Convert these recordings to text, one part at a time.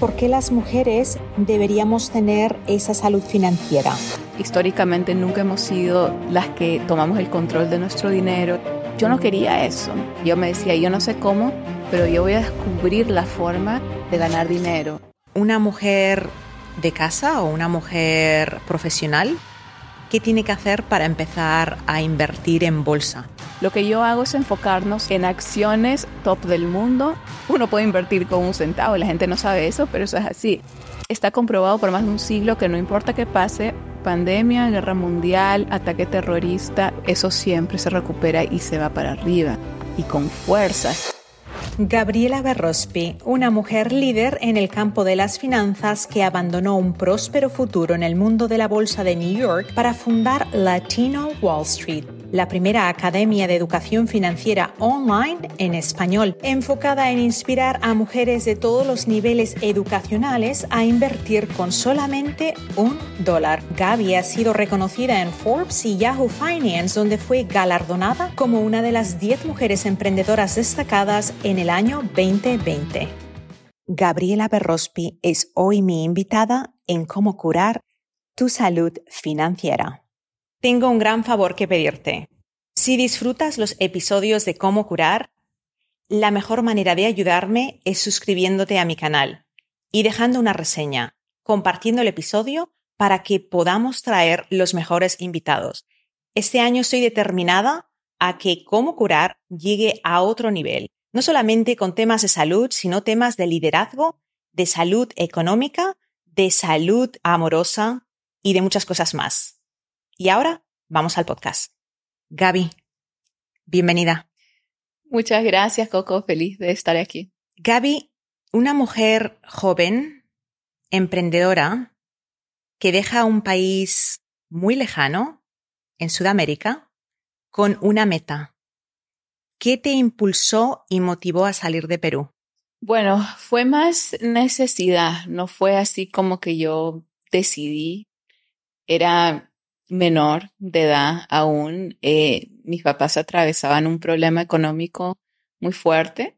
por qué las mujeres deberíamos tener esa salud financiera. Históricamente nunca hemos sido las que tomamos el control de nuestro dinero. Yo no quería eso. Yo me decía, yo no sé cómo, pero yo voy a descubrir la forma de ganar dinero. ¿Una mujer de casa o una mujer profesional? ¿Qué tiene que hacer para empezar a invertir en bolsa? Lo que yo hago es enfocarnos en acciones top del mundo. Uno puede invertir con un centavo, la gente no sabe eso, pero eso es así. Está comprobado por más de un siglo que no importa qué pase, pandemia, guerra mundial, ataque terrorista, eso siempre se recupera y se va para arriba, y con fuerza. Gabriela Berrospi, una mujer líder en el campo de las finanzas que abandonó un próspero futuro en el mundo de la bolsa de New York para fundar Latino Wall Street, la primera academia de educación financiera online en español, enfocada en inspirar a mujeres de todos los niveles educacionales a invertir con solamente $1. Gaby ha sido reconocida en Forbes y Yahoo Finance, donde fue galardonada como una de las 10 mujeres emprendedoras destacadas en el año 2020. Gabriela Berrospi es hoy mi invitada en Cómo curar tu salud financiera. Tengo un gran favor que pedirte. Si disfrutas los episodios de Cómo curar, la mejor manera de ayudarme es suscribiéndote a mi canal y dejando una reseña, compartiendo el episodio para que podamos traer los mejores invitados. Este año estoy determinada a que Cómo curar llegue a otro nivel. No solamente con temas de salud, sino temas de liderazgo, de salud económica, de salud amorosa y de muchas cosas más. Y ahora vamos al podcast. Gaby, bienvenida. Muchas gracias, Coco. Feliz de estar aquí. Gaby, una mujer joven, emprendedora, que deja un país muy lejano, en Sudamérica, con una meta. ¿Qué te impulsó y motivó a salir de Perú? Bueno, fue más necesidad, no fue así como que yo decidí. Era menor de edad aún. Mis papás atravesaban un problema económico muy fuerte.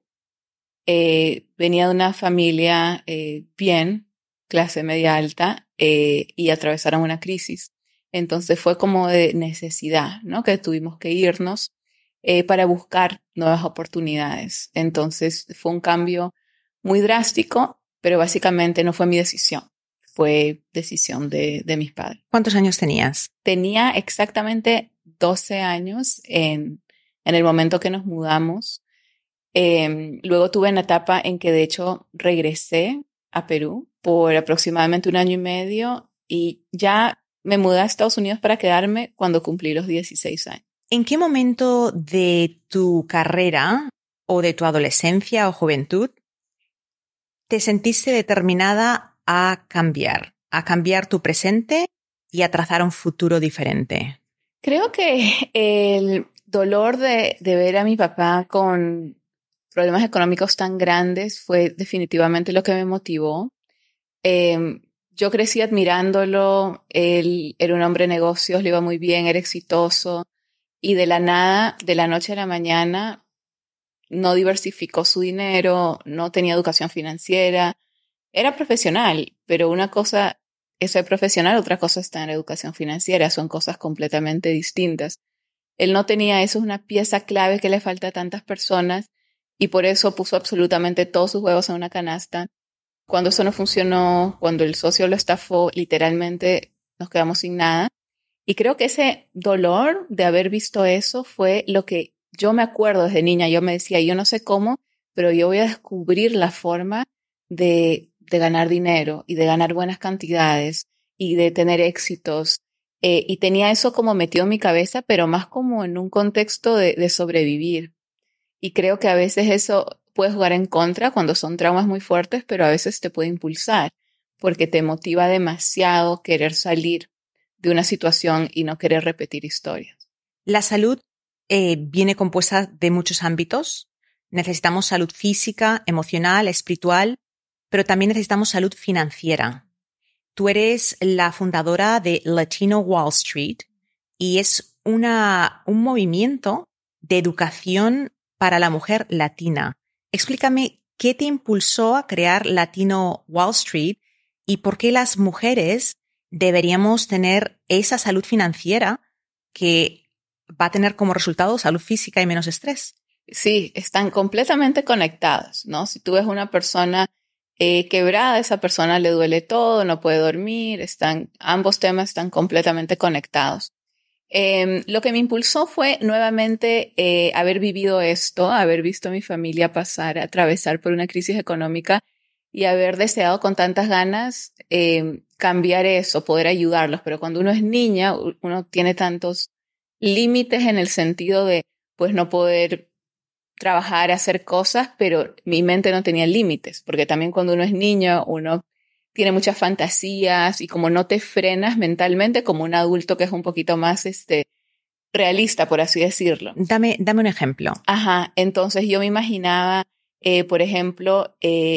Venía de una familia bien, clase media alta, y atravesaron una crisis. Entonces fue como de necesidad, ¿no? Que tuvimos que irnos para buscar nuevas oportunidades. Entonces fue un cambio muy drástico, pero básicamente no fue mi decisión. Fue decisión de mis padres. ¿Cuántos años tenías? Tenía exactamente 12 años en el momento que nos mudamos. Luego tuve una etapa en que de hecho regresé a Perú por aproximadamente 1 año y medio y ya me mudé a Estados Unidos para quedarme cuando cumplí los 16 años. ¿En qué momento de tu carrera o de tu adolescencia o juventud te sentiste determinada a cambiar tu presente y a trazar un futuro diferente? Creo que el dolor de ver a mi papá con problemas económicos tan grandes fue definitivamente lo que me motivó. Yo crecí admirándolo, él era un hombre de negocios, le iba muy bien, era exitoso y de la nada, de la noche a la mañana, no diversificó su dinero, no tenía educación financiera. Era profesional, pero una cosa es ser profesional, otra cosa es tener educación financiera. Son cosas completamente distintas. Él no tenía eso, es una pieza clave que le falta a tantas personas y por eso puso absolutamente todos sus huevos en una canasta. Cuando eso no funcionó, cuando el socio lo estafó, literalmente nos quedamos sin nada. Y creo que ese dolor de haber visto eso fue lo que yo me acuerdo desde niña. Yo me decía, yo no sé cómo, pero yo voy a descubrir la forma de ganar dinero y de ganar buenas cantidades y de tener éxitos. Y tenía eso como metido en mi cabeza, pero más como en un contexto de sobrevivir. Y creo que a veces eso puede jugar en contra cuando son traumas muy fuertes, pero a veces te puede impulsar porque te motiva demasiado querer salir de una situación y no querer repetir historias. La salud viene compuesta de muchos ámbitos. Necesitamos salud física, emocional, espiritual, pero también necesitamos salud financiera. Tú eres la fundadora de Latino Wall Street y es un movimiento de educación para la mujer latina. Explícame ¿qué te impulsó a crear Latino Wall Street y por qué las mujeres deberíamos tener esa salud financiera que va a tener como resultado salud física y menos estrés? Sí, están completamente conectados, ¿no? Si tú ves una persona quebrada, esa persona le duele todo, no puede dormir, ambos temas están completamente conectados. Lo que me impulsó fue nuevamente haber vivido esto, haber visto a mi familia atravesar por una crisis económica y haber deseado con tantas ganas cambiar eso, poder ayudarlos. Pero cuando uno es niña, uno tiene tantos límites en el sentido de, pues, no poder trabajar, hacer cosas, pero mi mente no tenía límites, porque también cuando uno es niño, uno tiene muchas fantasías y como no te frenas mentalmente como un adulto que es un poquito más realista, por así decirlo. Dame un ejemplo. Ajá, entonces yo me imaginaba, por ejemplo,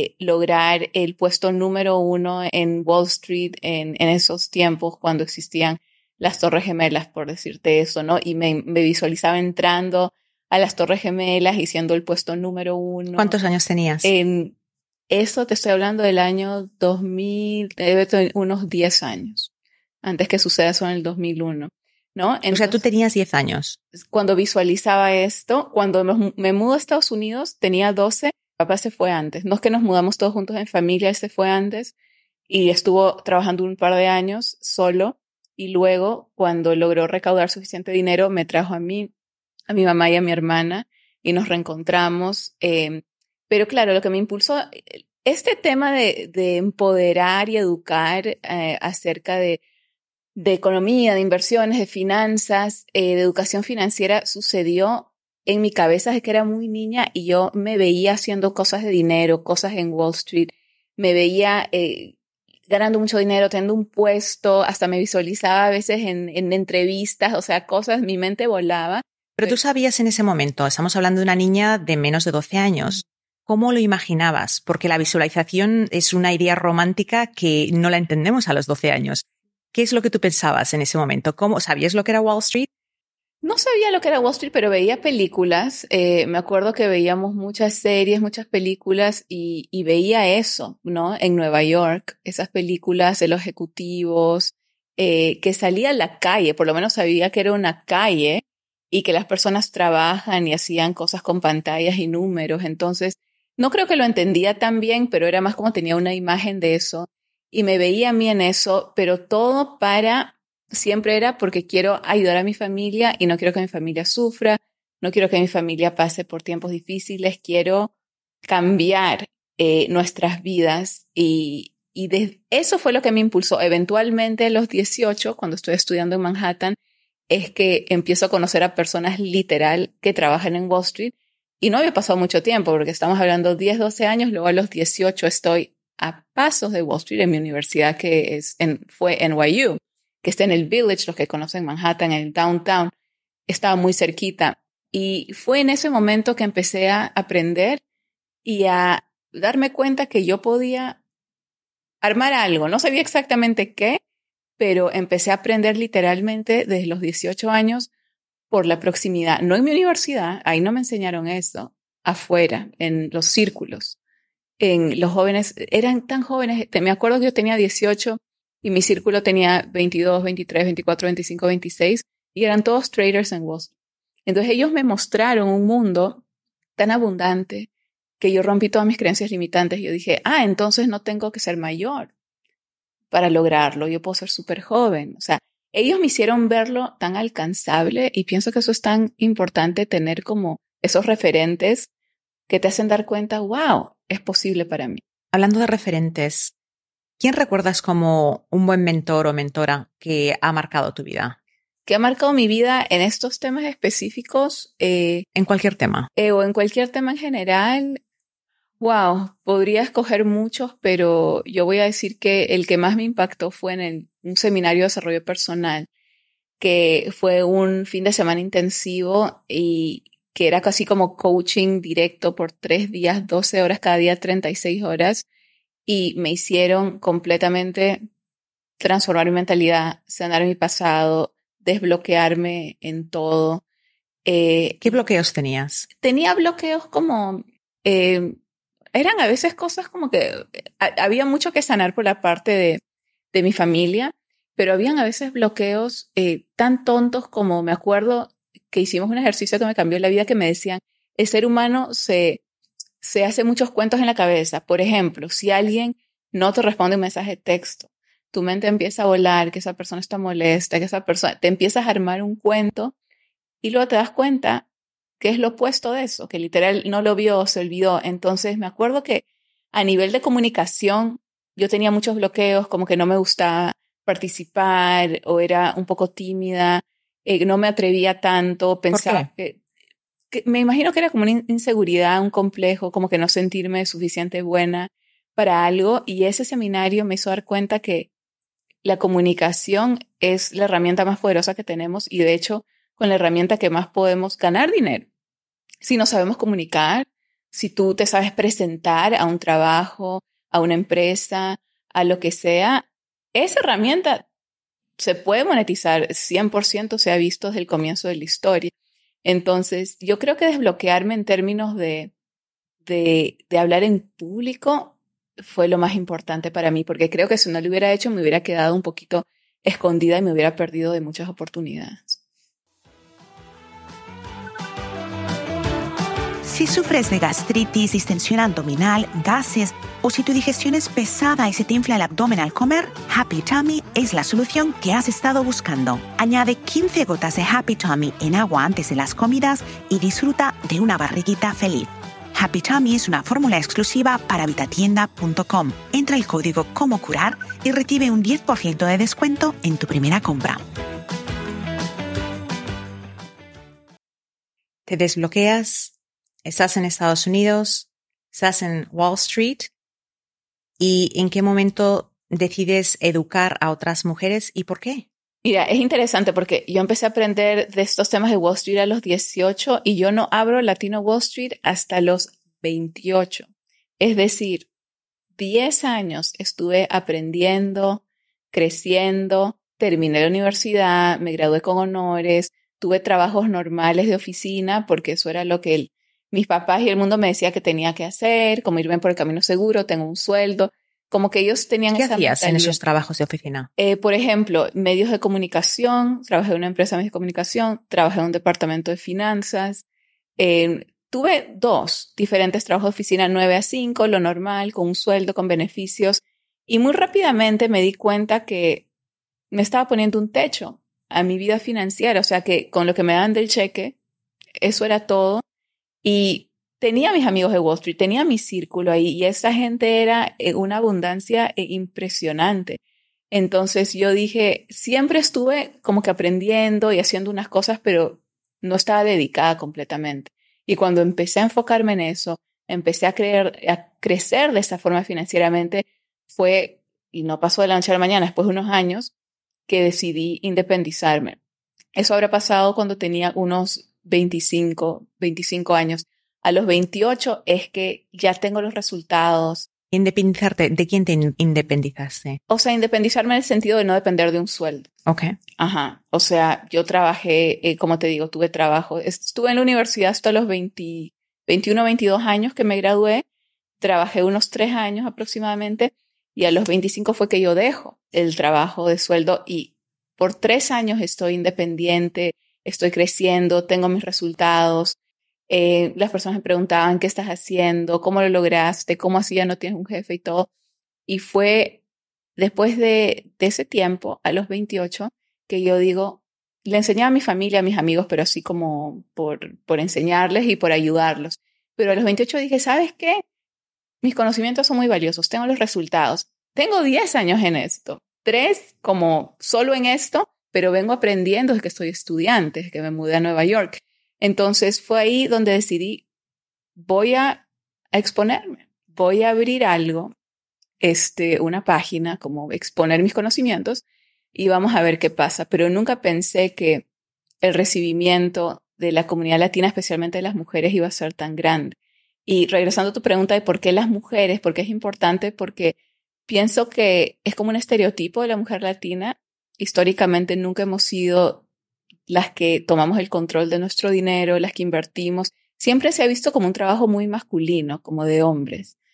lograr el puesto número 1 en Wall Street en esos tiempos cuando existían las Torres Gemelas, por decirte eso, ¿no? Y me visualizaba entrando a las Torres Gemelas y siendo el puesto número 1. ¿Cuántos años tenías? En eso te estoy hablando del año 2000, debe tener unos 10 años, antes que suceda eso en el 2001, ¿no? Entonces, o sea, tú tenías 10 años. Cuando visualizaba esto, cuando me mudo a Estados Unidos, tenía 12, papá se fue antes. No es que nos mudamos todos juntos en familia, él se fue antes y estuvo trabajando un par de años solo y luego, cuando logró recaudar suficiente dinero, me trajo a mí, a mi mamá y a mi hermana y nos reencontramos. Pero claro, lo que me impulsó, este tema de empoderar y educar acerca de economía, de inversiones, de finanzas, de educación financiera, sucedió en mi cabeza desde que era muy niña y yo me veía haciendo cosas de dinero, cosas en Wall Street, me veía ganando mucho dinero, teniendo un puesto, hasta me visualizaba a veces en entrevistas, o sea, cosas, mi mente volaba. Pero tú sabías en ese momento, estamos hablando de una niña de menos de 12 años, ¿cómo lo imaginabas? Porque la visualización es una idea romántica que no la entendemos a los 12 años. ¿Qué es lo que tú pensabas en ese momento? ¿Cómo sabías lo que era Wall Street? No sabía lo que era Wall Street, pero veía películas. Me acuerdo que veíamos muchas series, muchas películas y veía eso, ¿no? En Nueva York, esas películas de los ejecutivos que salía a la calle, por lo menos sabía que era una calle y que las personas trabajan y hacían cosas con pantallas y números. Entonces, no creo que lo entendía tan bien, pero era más como tenía una imagen de eso y me veía a mí en eso, pero todo siempre era porque quiero ayudar a mi familia y no quiero que mi familia sufra, no quiero que mi familia pase por tiempos difíciles, quiero cambiar nuestras vidas y eso fue lo que me impulsó. Eventualmente a los 18, cuando estoy estudiando en Manhattan, es que empiezo a conocer a personas literal que trabajan en Wall Street y no había pasado mucho tiempo porque estamos hablando 10, 12 años, luego a los 18 estoy a pasos de Wall Street en mi universidad que fue NYU, que está en el Village, los que conocen Manhattan, en el downtown, estaba muy cerquita. Y fue en ese momento que empecé a aprender y a darme cuenta que yo podía armar algo. No sabía exactamente qué, pero empecé a aprender literalmente desde los 18 años por la proximidad. No en mi universidad, ahí no me enseñaron eso, afuera, en los círculos. En los jóvenes, eran tan jóvenes, me acuerdo que yo tenía 18 y mi círculo tenía 22, 23, 24, 25, 26 y eran todos traders en Wall Street. Entonces ellos me mostraron un mundo tan abundante que yo rompí todas mis creencias limitantes. Yo dije, entonces no tengo que ser mayor para lograrlo, yo puedo ser súper joven. O sea, ellos me hicieron verlo tan alcanzable y pienso que eso es tan importante, tener como esos referentes que te hacen dar cuenta, wow, es posible para mí. Hablando de referentes, ¿quién recuerdas como un buen mentor o mentora que ha marcado tu vida? ¿Qué ha marcado mi vida en estos temas específicos? En cualquier tema. O en cualquier tema en general. Wow, podría escoger muchos, pero yo voy a decir que el que más me impactó fue en un seminario de desarrollo personal, que fue un fin de semana intensivo y que era casi como coaching directo por 3 días, 12 horas cada día, 36 horas, y me hicieron completamente transformar mi mentalidad, sanar mi pasado, desbloquearme en todo. ¿Qué bloqueos tenías? Tenía bloqueos como eran a veces cosas como que había mucho que sanar por la parte de mi familia, pero habían a veces bloqueos tan tontos como me acuerdo que hicimos un ejercicio que me cambió la vida, que me decían, el ser humano se hace muchos cuentos en la cabeza. Por ejemplo, si alguien no te responde un mensaje de texto, tu mente empieza a volar, que esa persona está molesta, que esa persona, te empiezas a armar un cuento y luego te das cuenta que es lo opuesto de eso, que literal no lo vio, se olvidó. Entonces me acuerdo que a nivel de comunicación yo tenía muchos bloqueos, como que no me gustaba participar o era un poco tímida, no me atrevía tanto, pensaba que me imagino que era como una inseguridad, un complejo, como que no sentirme suficiente buena para algo. Y ese seminario me hizo dar cuenta que la comunicación es la herramienta más poderosa que tenemos y de hecho con la herramienta que más podemos ganar dinero. Si nos sabemos comunicar, si tú te sabes presentar a un trabajo, a una empresa, a lo que sea, esa herramienta se puede monetizar 100%, se ha visto desde el comienzo de la historia. Entonces, yo creo que desbloquearme en términos de hablar en público fue lo más importante para mí, porque creo que si no lo hubiera hecho me hubiera quedado un poquito escondida y me hubiera perdido de muchas oportunidades. Si sufres de gastritis, distensión abdominal, gases o si tu digestión es pesada y se te infla el abdomen al comer, Happy Tummy es la solución que has estado buscando. Añade 15 gotas de Happy Tummy en agua antes de las comidas y disfruta de una barriguita feliz. Happy Tummy es una fórmula exclusiva para vitatienda.com. Entra el código Cómo Curar y recibe un 10% de descuento en tu primera compra. Te desbloqueas. Estás en Estados Unidos, estás en Wall Street, ¿y en qué momento decides educar a otras mujeres y por qué? Mira, es interesante porque yo empecé a aprender de estos temas de Wall Street a los 18 y yo no abro Latino Wall Street hasta los 28. Es decir, 10 años estuve aprendiendo, creciendo, terminé la universidad, me gradué con honores, tuve trabajos normales de oficina porque eso era lo que mis papás y el mundo me decía que tenía que hacer, como irme por el camino seguro, tengo un sueldo, como que ellos tenían esa mentalidad. ¿Qué hacías en esos trabajos de oficina? Por ejemplo, medios de comunicación, trabajé en una empresa de medios de comunicación, trabajé en un departamento de finanzas, tuve 2 diferentes trabajos de oficina, 9 a 5, lo normal, con un sueldo, con beneficios, y muy rápidamente me di cuenta que me estaba poniendo un techo a mi vida financiera, o sea que con lo que me daban del cheque, eso era todo. Y tenía mis amigos de Wall Street, tenía mi círculo ahí y esa gente era una abundancia impresionante. Entonces yo dije, siempre estuve como que aprendiendo y haciendo unas cosas, pero no estaba dedicada completamente. Y cuando empecé a enfocarme en eso, empecé a crecer de esa forma financieramente, fue, y no pasó de la noche a la mañana, después de unos años, que decidí independizarme. Eso habrá pasado cuando tenía unos 25 años. A los 28 es que ya tengo los resultados. ¿Independizarte? ¿De quién te independizaste? O sea, independizarme en el sentido de no depender de un sueldo. Okay. Ajá. O sea, yo trabajé, como te digo, tuve trabajo. Estuve en la universidad hasta los 21, 22 años que me gradué. Trabajé unos 3 años aproximadamente y a los 25 fue que yo dejo el trabajo de sueldo y por 3 años estoy independiente. Estoy creciendo, tengo mis resultados. Las personas me preguntaban, ¿qué estás haciendo? ¿Cómo lo lograste? ¿Cómo así ya no tienes un jefe y todo? Y fue después de ese tiempo, a los 28, que yo digo, le enseñaba a mi familia, a mis amigos, pero así como por enseñarles y por ayudarlos. Pero a los 28 dije, ¿sabes qué? Mis conocimientos son muy valiosos, tengo los resultados. Tengo 10 años en esto, 3 como solo en esto, pero vengo aprendiendo desde que soy estudiante, desde que me mudé a Nueva York. Entonces fue ahí donde decidí, voy a exponerme, voy a abrir algo, una página, como exponer mis conocimientos y vamos a ver qué pasa. Pero nunca pensé que el recibimiento de la comunidad latina, especialmente de las mujeres, iba a ser tan grande. Y regresando a tu pregunta de por qué las mujeres, por qué es importante, porque pienso que es como un estereotipo de la mujer latina. Históricamente nunca hemos sido las que tomamos el control de nuestro dinero, las que invertimos. Siempre se ha visto como un trabajo muy masculino, como de hombres.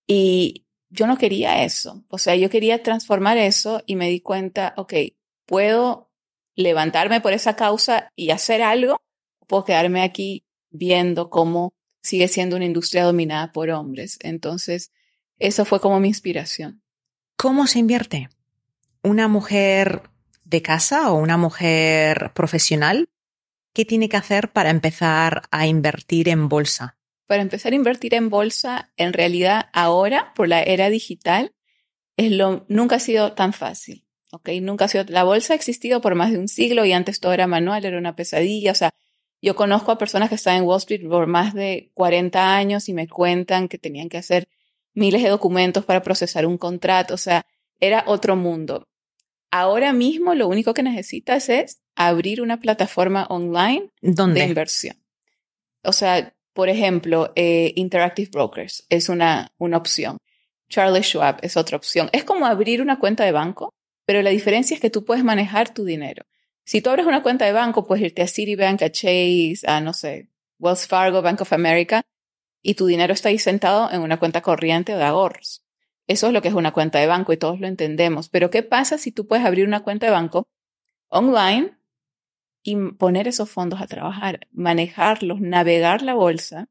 Y yo no quería eso. O sea, yo quería transformar eso y me di cuenta, ok, puedo levantarme por esa causa y hacer algo, o puedo quedarme aquí viendo cómo sigue siendo una industria dominada por hombres. Entonces, eso fue como mi inspiración. ¿Cómo se invierte? ¿Una mujer de casa o una mujer profesional? ¿Qué tiene que hacer para empezar a invertir en bolsa? Para empezar a invertir en bolsa, en realidad ahora, por la era digital, nunca ha sido tan fácil. ¿Okay? Nunca ha sido, la bolsa ha existido por más de un siglo y antes todo era manual, era una pesadilla. O sea, yo conozco a personas que están en Wall Street por más de 40 años y me cuentan que tenían que hacer miles de documentos para procesar un contrato. O sea, era otro mundo. Ahora mismo lo único que necesitas es abrir una plataforma online de inversión. O sea, por ejemplo, Interactive Brokers es una opción. Charles Schwab es otra opción. Es como abrir una cuenta de banco, pero la diferencia es que tú puedes manejar tu dinero. Si tú abres una cuenta de banco, puedes irte a Citibank, a Chase, a, no sé, Wells Fargo, Bank of America, y tu dinero está ahí sentado en una cuenta corriente de ahorros. Eso es lo que es una cuenta de banco y todos lo entendemos. Pero ¿qué pasa si tú puedes abrir una cuenta de banco online y poner esos fondos a trabajar, manejarlos, navegar la bolsa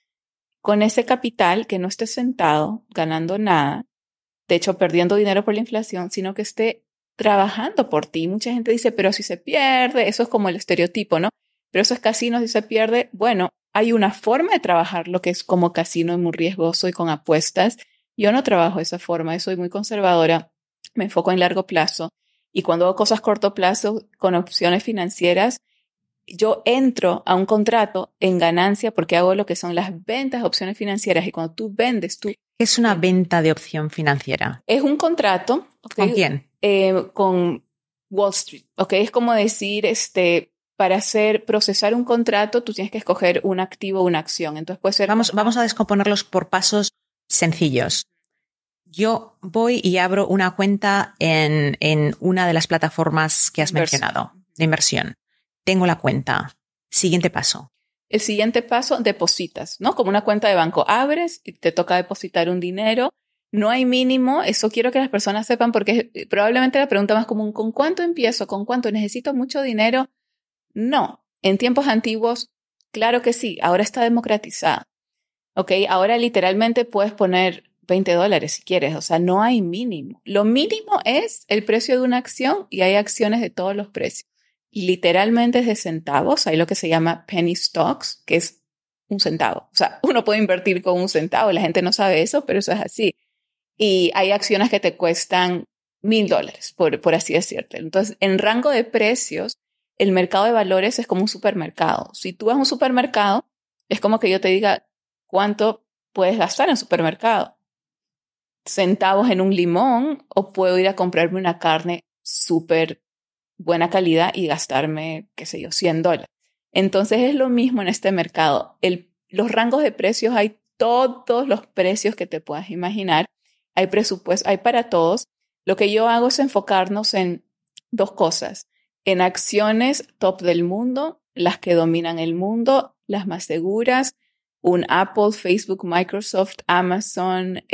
con ese capital que no esté sentado ganando nada, de hecho perdiendo dinero por la inflación, sino que esté trabajando por ti? Mucha gente dice, pero si se pierde, eso es como el estereotipo, ¿no? Pero eso es casino, si se pierde. Bueno, hay una forma de trabajar lo que es como casino, muy riesgoso y con apuestas. Yo no trabajo de esa forma, yo soy muy conservadora, me enfoco en largo plazo. Y cuando hago cosas corto plazo con opciones financieras, yo entro a un contrato en ganancia porque hago lo que son las ventas de opciones financieras. Y cuando tú vendes, ¿Qué es una venta de opción financiera? Es un contrato. ¿Okay? ¿Con quién? Con Wall Street. ¿Okay? Es como decir, para procesar un contrato, tú tienes que escoger un activo o una acción. Entonces puede ser... Vamos a descomponerlos por pasos sencillos. Yo voy y abro una cuenta en una de las plataformas que has mencionado, de inversión. Tengo la cuenta. Siguiente paso. El siguiente paso, depositas, ¿no? Como una cuenta de banco. Abres y te toca depositar un dinero. No hay mínimo. Eso quiero que las personas sepan porque es probablemente la pregunta más común. ¿Con cuánto empiezo? ¿Con cuánto? ¿Necesito mucho dinero? No. En tiempos antiguos, claro que sí. Ahora está democratizado. ¿Ok? Ahora literalmente puedes poner $20 si quieres. O sea, no hay mínimo. Lo mínimo es el precio de una acción y hay acciones de todos los precios. Literalmente es de centavos. Hay lo que se llama penny stocks, que es un centavo. O sea, uno puede invertir con un centavo. La gente no sabe eso, pero eso es así. Y hay acciones que te cuestan $1,000, por así decirlo. Entonces, en rango de precios, el mercado de valores es como un supermercado. Si tú vas a un supermercado, es como que yo te diga cuánto puedes gastar en un supermercado. Centavos en un limón, o puedo ir a comprarme una carne súper buena calidad y gastarme, qué sé yo, $100. Entonces es lo mismo en este mercado. Los rangos de precios, hay todos los precios que te puedas imaginar. Hay presupuesto, hay para todos. Lo que yo hago es enfocarnos en dos cosas. En acciones top del mundo, las que dominan el mundo, las más seguras. Un Apple, Facebook, Microsoft, Amazon,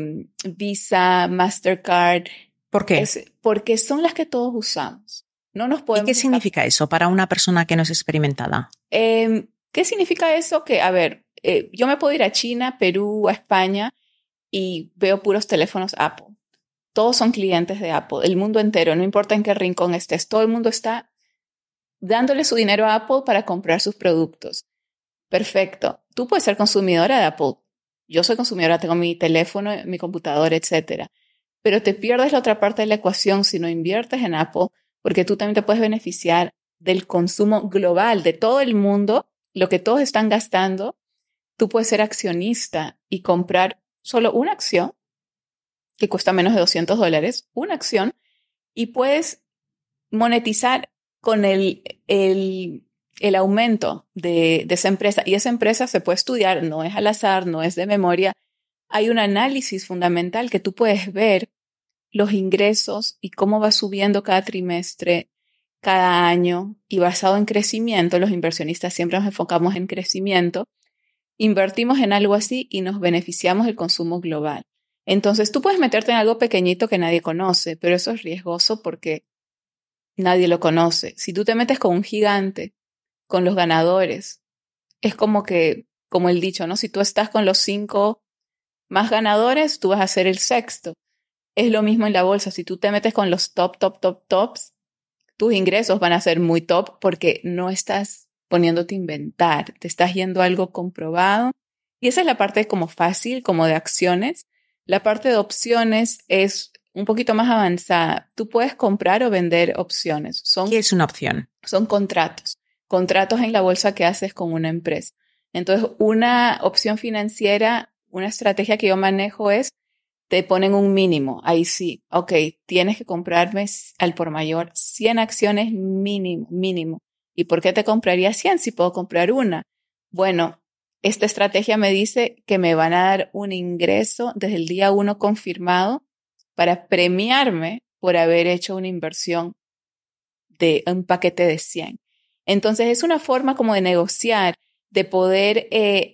Visa, Mastercard. ¿Por qué? Porque son las que todos usamos. No nos podemos... ¿Y qué significa eso para una persona que no es experimentada? ¿Qué significa eso? Que, a ver, yo me puedo ir a China, Perú, a España y veo puros teléfonos Apple. Todos son clientes de Apple, el mundo entero, no importa en qué rincón estés. Todo el mundo está dándole su dinero a Apple para comprar sus productos. Perfecto. Tú puedes ser consumidora de Apple. Yo soy consumidora, tengo mi teléfono, mi computadora, etcétera. Pero te pierdes la otra parte de la ecuación si no inviertes en Apple, porque tú también te puedes beneficiar del consumo global de todo el mundo, lo que todos están gastando. Tú puedes ser accionista y comprar solo una acción que cuesta menos de $200, una acción, y puedes monetizar con el aumento de esa empresa. Y esa empresa se puede estudiar, no es al azar, no es de memoria. Hay un análisis fundamental que tú puedes ver los ingresos y cómo va subiendo cada trimestre, cada año, y basado en crecimiento. Los inversionistas siempre nos enfocamos en crecimiento. invertimos en algo así y nos beneficiamos del consumo global. Entonces, tú puedes meterte en algo pequeñito que nadie conoce, pero eso es riesgoso porque nadie lo conoce. Si tú te metes con un gigante, con los ganadores, es como el dicho, ¿no? Si tú estás con los 5 más ganadores, tú vas a ser el sexto. Es lo mismo en la bolsa. Si tú te metes con los tops, tus ingresos van a ser muy top porque no estás poniéndote a inventar, te estás yendo a algo comprobado. Y esa es la parte como fácil, como de acciones. La parte de opciones es un poquito más avanzada. Tú puedes comprar o vender opciones. ¿Qué es una opción? Son contratos. Contratos en la bolsa que haces con una empresa. Entonces, una opción financiera, una estrategia que yo manejo es, te ponen un mínimo. Ahí sí, ok, tienes que comprarme al por mayor 100 acciones mínimo. ¿Y por qué te compraría 100 si puedo comprar una? Bueno, esta estrategia me dice que me van a dar un ingreso desde el día 1 confirmado para premiarme por haber hecho una inversión de un paquete de 100. Entonces, es una forma como de negociar, de poder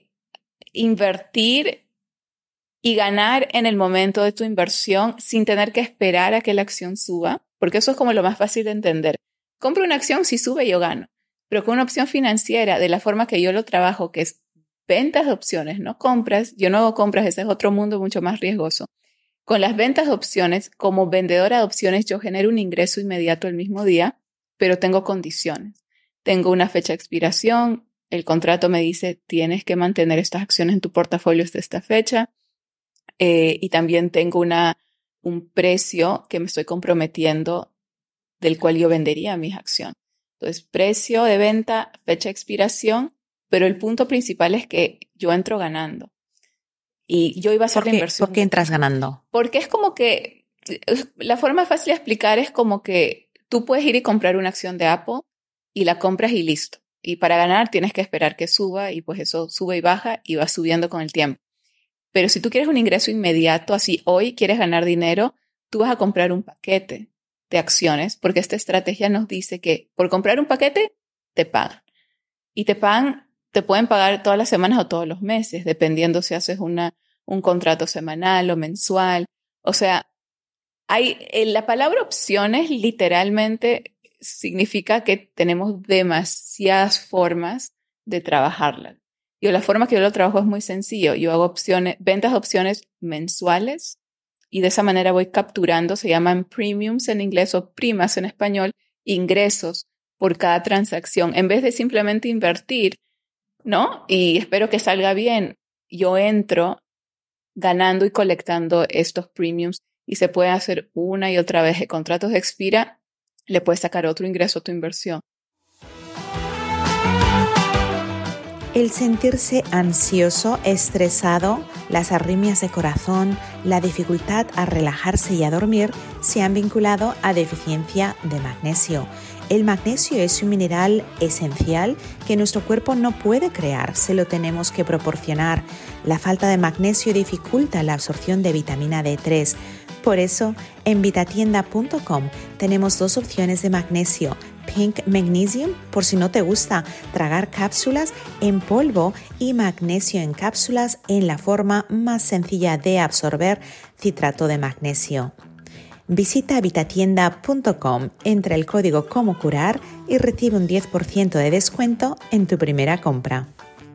invertir y ganar en el momento de tu inversión sin tener que esperar a que la acción suba, porque eso es como lo más fácil de entender. Compro una acción, si sube yo gano, pero con una opción financiera, de la forma que yo lo trabajo, que es ventas de opciones, no compras, yo no hago compras, ese es otro mundo mucho más riesgoso. Con las ventas de opciones, como vendedora de opciones, yo genero un ingreso inmediato el mismo día, pero tengo condiciones. Tengo una fecha de expiración, el contrato me dice, tienes que mantener estas acciones en tu portafolio hasta esta fecha. Y también tengo un precio que me estoy comprometiendo del cual yo vendería mis acciones. Entonces, precio de venta, fecha de expiración, pero el punto principal es que yo entro ganando. Y yo iba a hacer la inversión. ¿Por qué entras ganando? Porque es como que, la forma fácil de explicar es como que tú puedes ir y comprar una acción de Apple y la compras y listo. Y para ganar tienes que esperar que suba y pues eso sube y baja y va subiendo con el tiempo. Pero si tú quieres un ingreso inmediato, así hoy quieres ganar dinero, tú vas a comprar un paquete de acciones, porque esta estrategia nos dice que por comprar un paquete, te pagan. Y te pueden pagar todas las semanas o todos los meses, dependiendo si haces un contrato semanal o mensual. O sea, la palabra opciones literalmente significa que tenemos demasiadas formas de trabajarla. Y la forma que yo lo trabajo es muy sencillo. Yo hago ventas de opciones mensuales y de esa manera voy capturando, se llaman premiums en inglés o primas en español, ingresos por cada transacción. En vez de simplemente invertir, ¿no? Y espero que salga bien, yo entro ganando y colectando estos premiums y se puede hacer una y otra vez. El contrato se expira, le puedes sacar otro ingreso a tu inversión. El sentirse ansioso, estresado, las arritmias de corazón, la dificultad a relajarse y a dormir se han vinculado a deficiencia de magnesio. El magnesio es un mineral esencial que nuestro cuerpo no puede crear, se lo tenemos que proporcionar. La falta de magnesio dificulta la absorción de vitamina D3. Por eso, en vitatienda.com tenemos 2 opciones de magnesio. Pink Magnesium, por si no te gusta tragar cápsulas en polvo, y magnesio en cápsulas en la forma más sencilla de absorber, citrato de magnesio. Visita vitatienda.com, entra el código Cómo Curar y recibe un 10% de descuento en tu primera compra.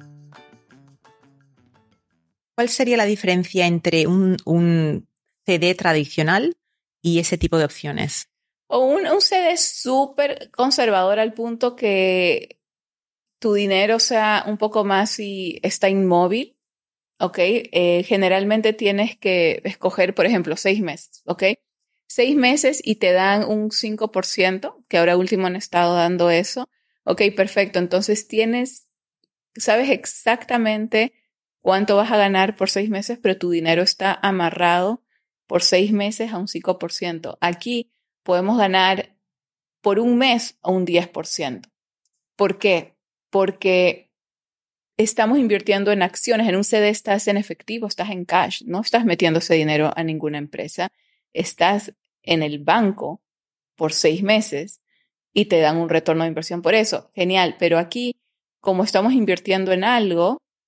¿Cuál sería la diferencia entre un CD tradicional y ese tipo de opciones? O un CD súper conservador al punto que tu dinero sea un poco más y está inmóvil, ¿ok? Generalmente tienes que escoger, por ejemplo, 6 meses, ¿ok? 6 meses y te dan un 5%, que ahora último han estado dando eso. Ok, perfecto. Entonces sabes exactamente cuánto vas a ganar por 6 meses, pero tu dinero está amarrado por 6 meses a un 5%. Aquí podemos ganar por un mes a un 10%. ¿Por qué? Porque estamos invirtiendo en acciones. En un CD estás en efectivo, estás en cash, no estás metiendo ese dinero a ninguna empresa. Estás en el banco por 6 meses y te dan un retorno de inversión por eso. Genial, pero aquí, como estamos invirtiendo en algo,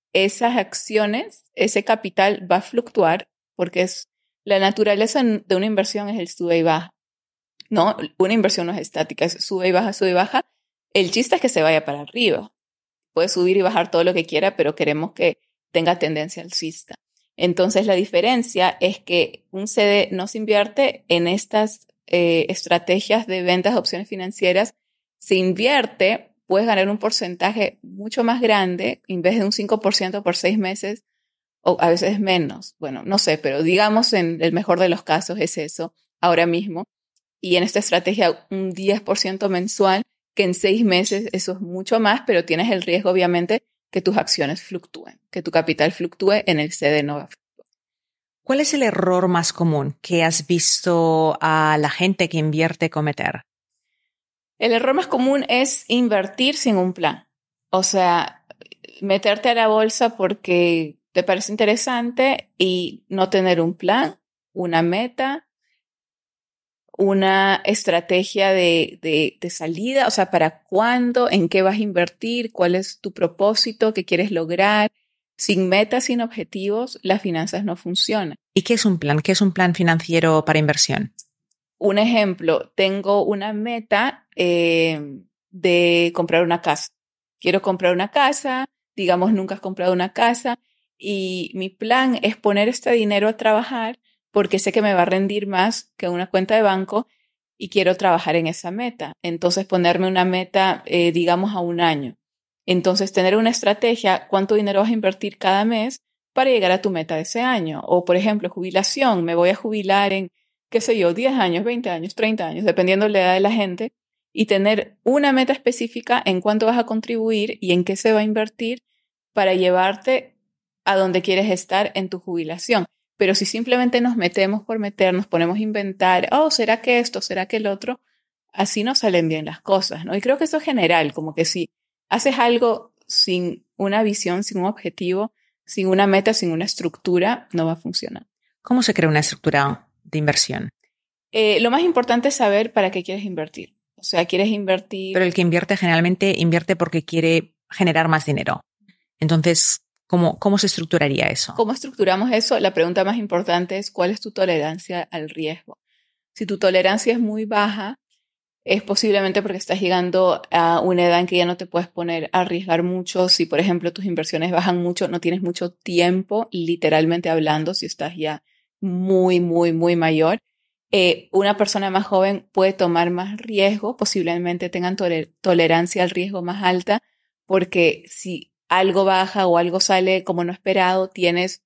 esas acciones, ese capital va a fluctuar porque la naturaleza de una inversión es el sube y baja, ¿no? Una inversión no es estática, es sube y baja, sube y baja. El chiste es que se vaya para arriba. Puede subir y bajar todo lo que quiera, pero queremos que tenga tendencia alcista. Entonces, la diferencia es que un CD no se invierte en estas estrategias de ventas de opciones financieras. Se invierte, puedes ganar un porcentaje mucho más grande, en vez de un 5% por 6 meses, o a veces menos. Bueno, no sé, pero digamos en el mejor de los casos es eso ahora mismo. Y en esta estrategia un 10% mensual, que en 6 meses eso es mucho más, pero tienes el riesgo, obviamente, que tus acciones fluctúen, que tu capital fluctúe, en el CD no va a fluctuar. ¿Cuál es el error más común que has visto a la gente que invierte cometer? El error más común es invertir sin un plan. O sea, meterte a la bolsa porque te parece interesante y no tener un plan, una meta, una estrategia de salida, o sea, para cuándo, en qué vas a invertir, cuál es tu propósito, qué quieres lograr. Sin metas, sin objetivos, las finanzas no funcionan. ¿Y qué es un plan? ¿Qué es un plan financiero para inversión? Un ejemplo, tengo una meta de comprar una casa. Quiero comprar una casa, digamos, nunca has comprado una casa, y mi plan es poner este dinero a trabajar porque sé que me va a rendir más que una cuenta de banco y quiero trabajar en esa meta. Entonces, ponerme una meta, digamos, a un año. Entonces, tener una estrategia, cuánto dinero vas a invertir cada mes para llegar a tu meta de ese año. O, por ejemplo, jubilación. Me voy a jubilar en, qué sé yo, 10 años, 20 años, 30 años, dependiendo de la edad de la gente. Y tener una meta específica en cuánto vas a contribuir y en qué se va a invertir para llevarte a donde quieres estar en tu jubilación. Pero si simplemente nos metemos por meternos, ponemos a inventar, oh, ¿será que esto? ¿Será que el otro? Así no salen bien las cosas, ¿no? Y creo que eso es general, como que si haces algo sin una visión, sin un objetivo, sin una meta, sin una estructura, no va a funcionar. ¿Cómo se crea una estructura de inversión? Lo más importante es saber para qué quieres invertir. O sea, quieres invertir... Pero el que invierte generalmente invierte porque quiere generar más dinero. Entonces, ¿cómo se estructuraría eso? ¿Cómo estructuramos eso? La pregunta más importante es ¿cuál es tu tolerancia al riesgo? Si tu tolerancia es muy baja, es posiblemente porque estás llegando a una edad en que ya no te puedes poner a arriesgar mucho. Si, por ejemplo, tus inversiones bajan mucho, no tienes mucho tiempo, literalmente hablando, si estás ya muy, muy, muy mayor. Una persona más joven puede tomar más riesgo, posiblemente tengan tolerancia al riesgo más alta, porque si algo baja o algo sale como no esperado, tienes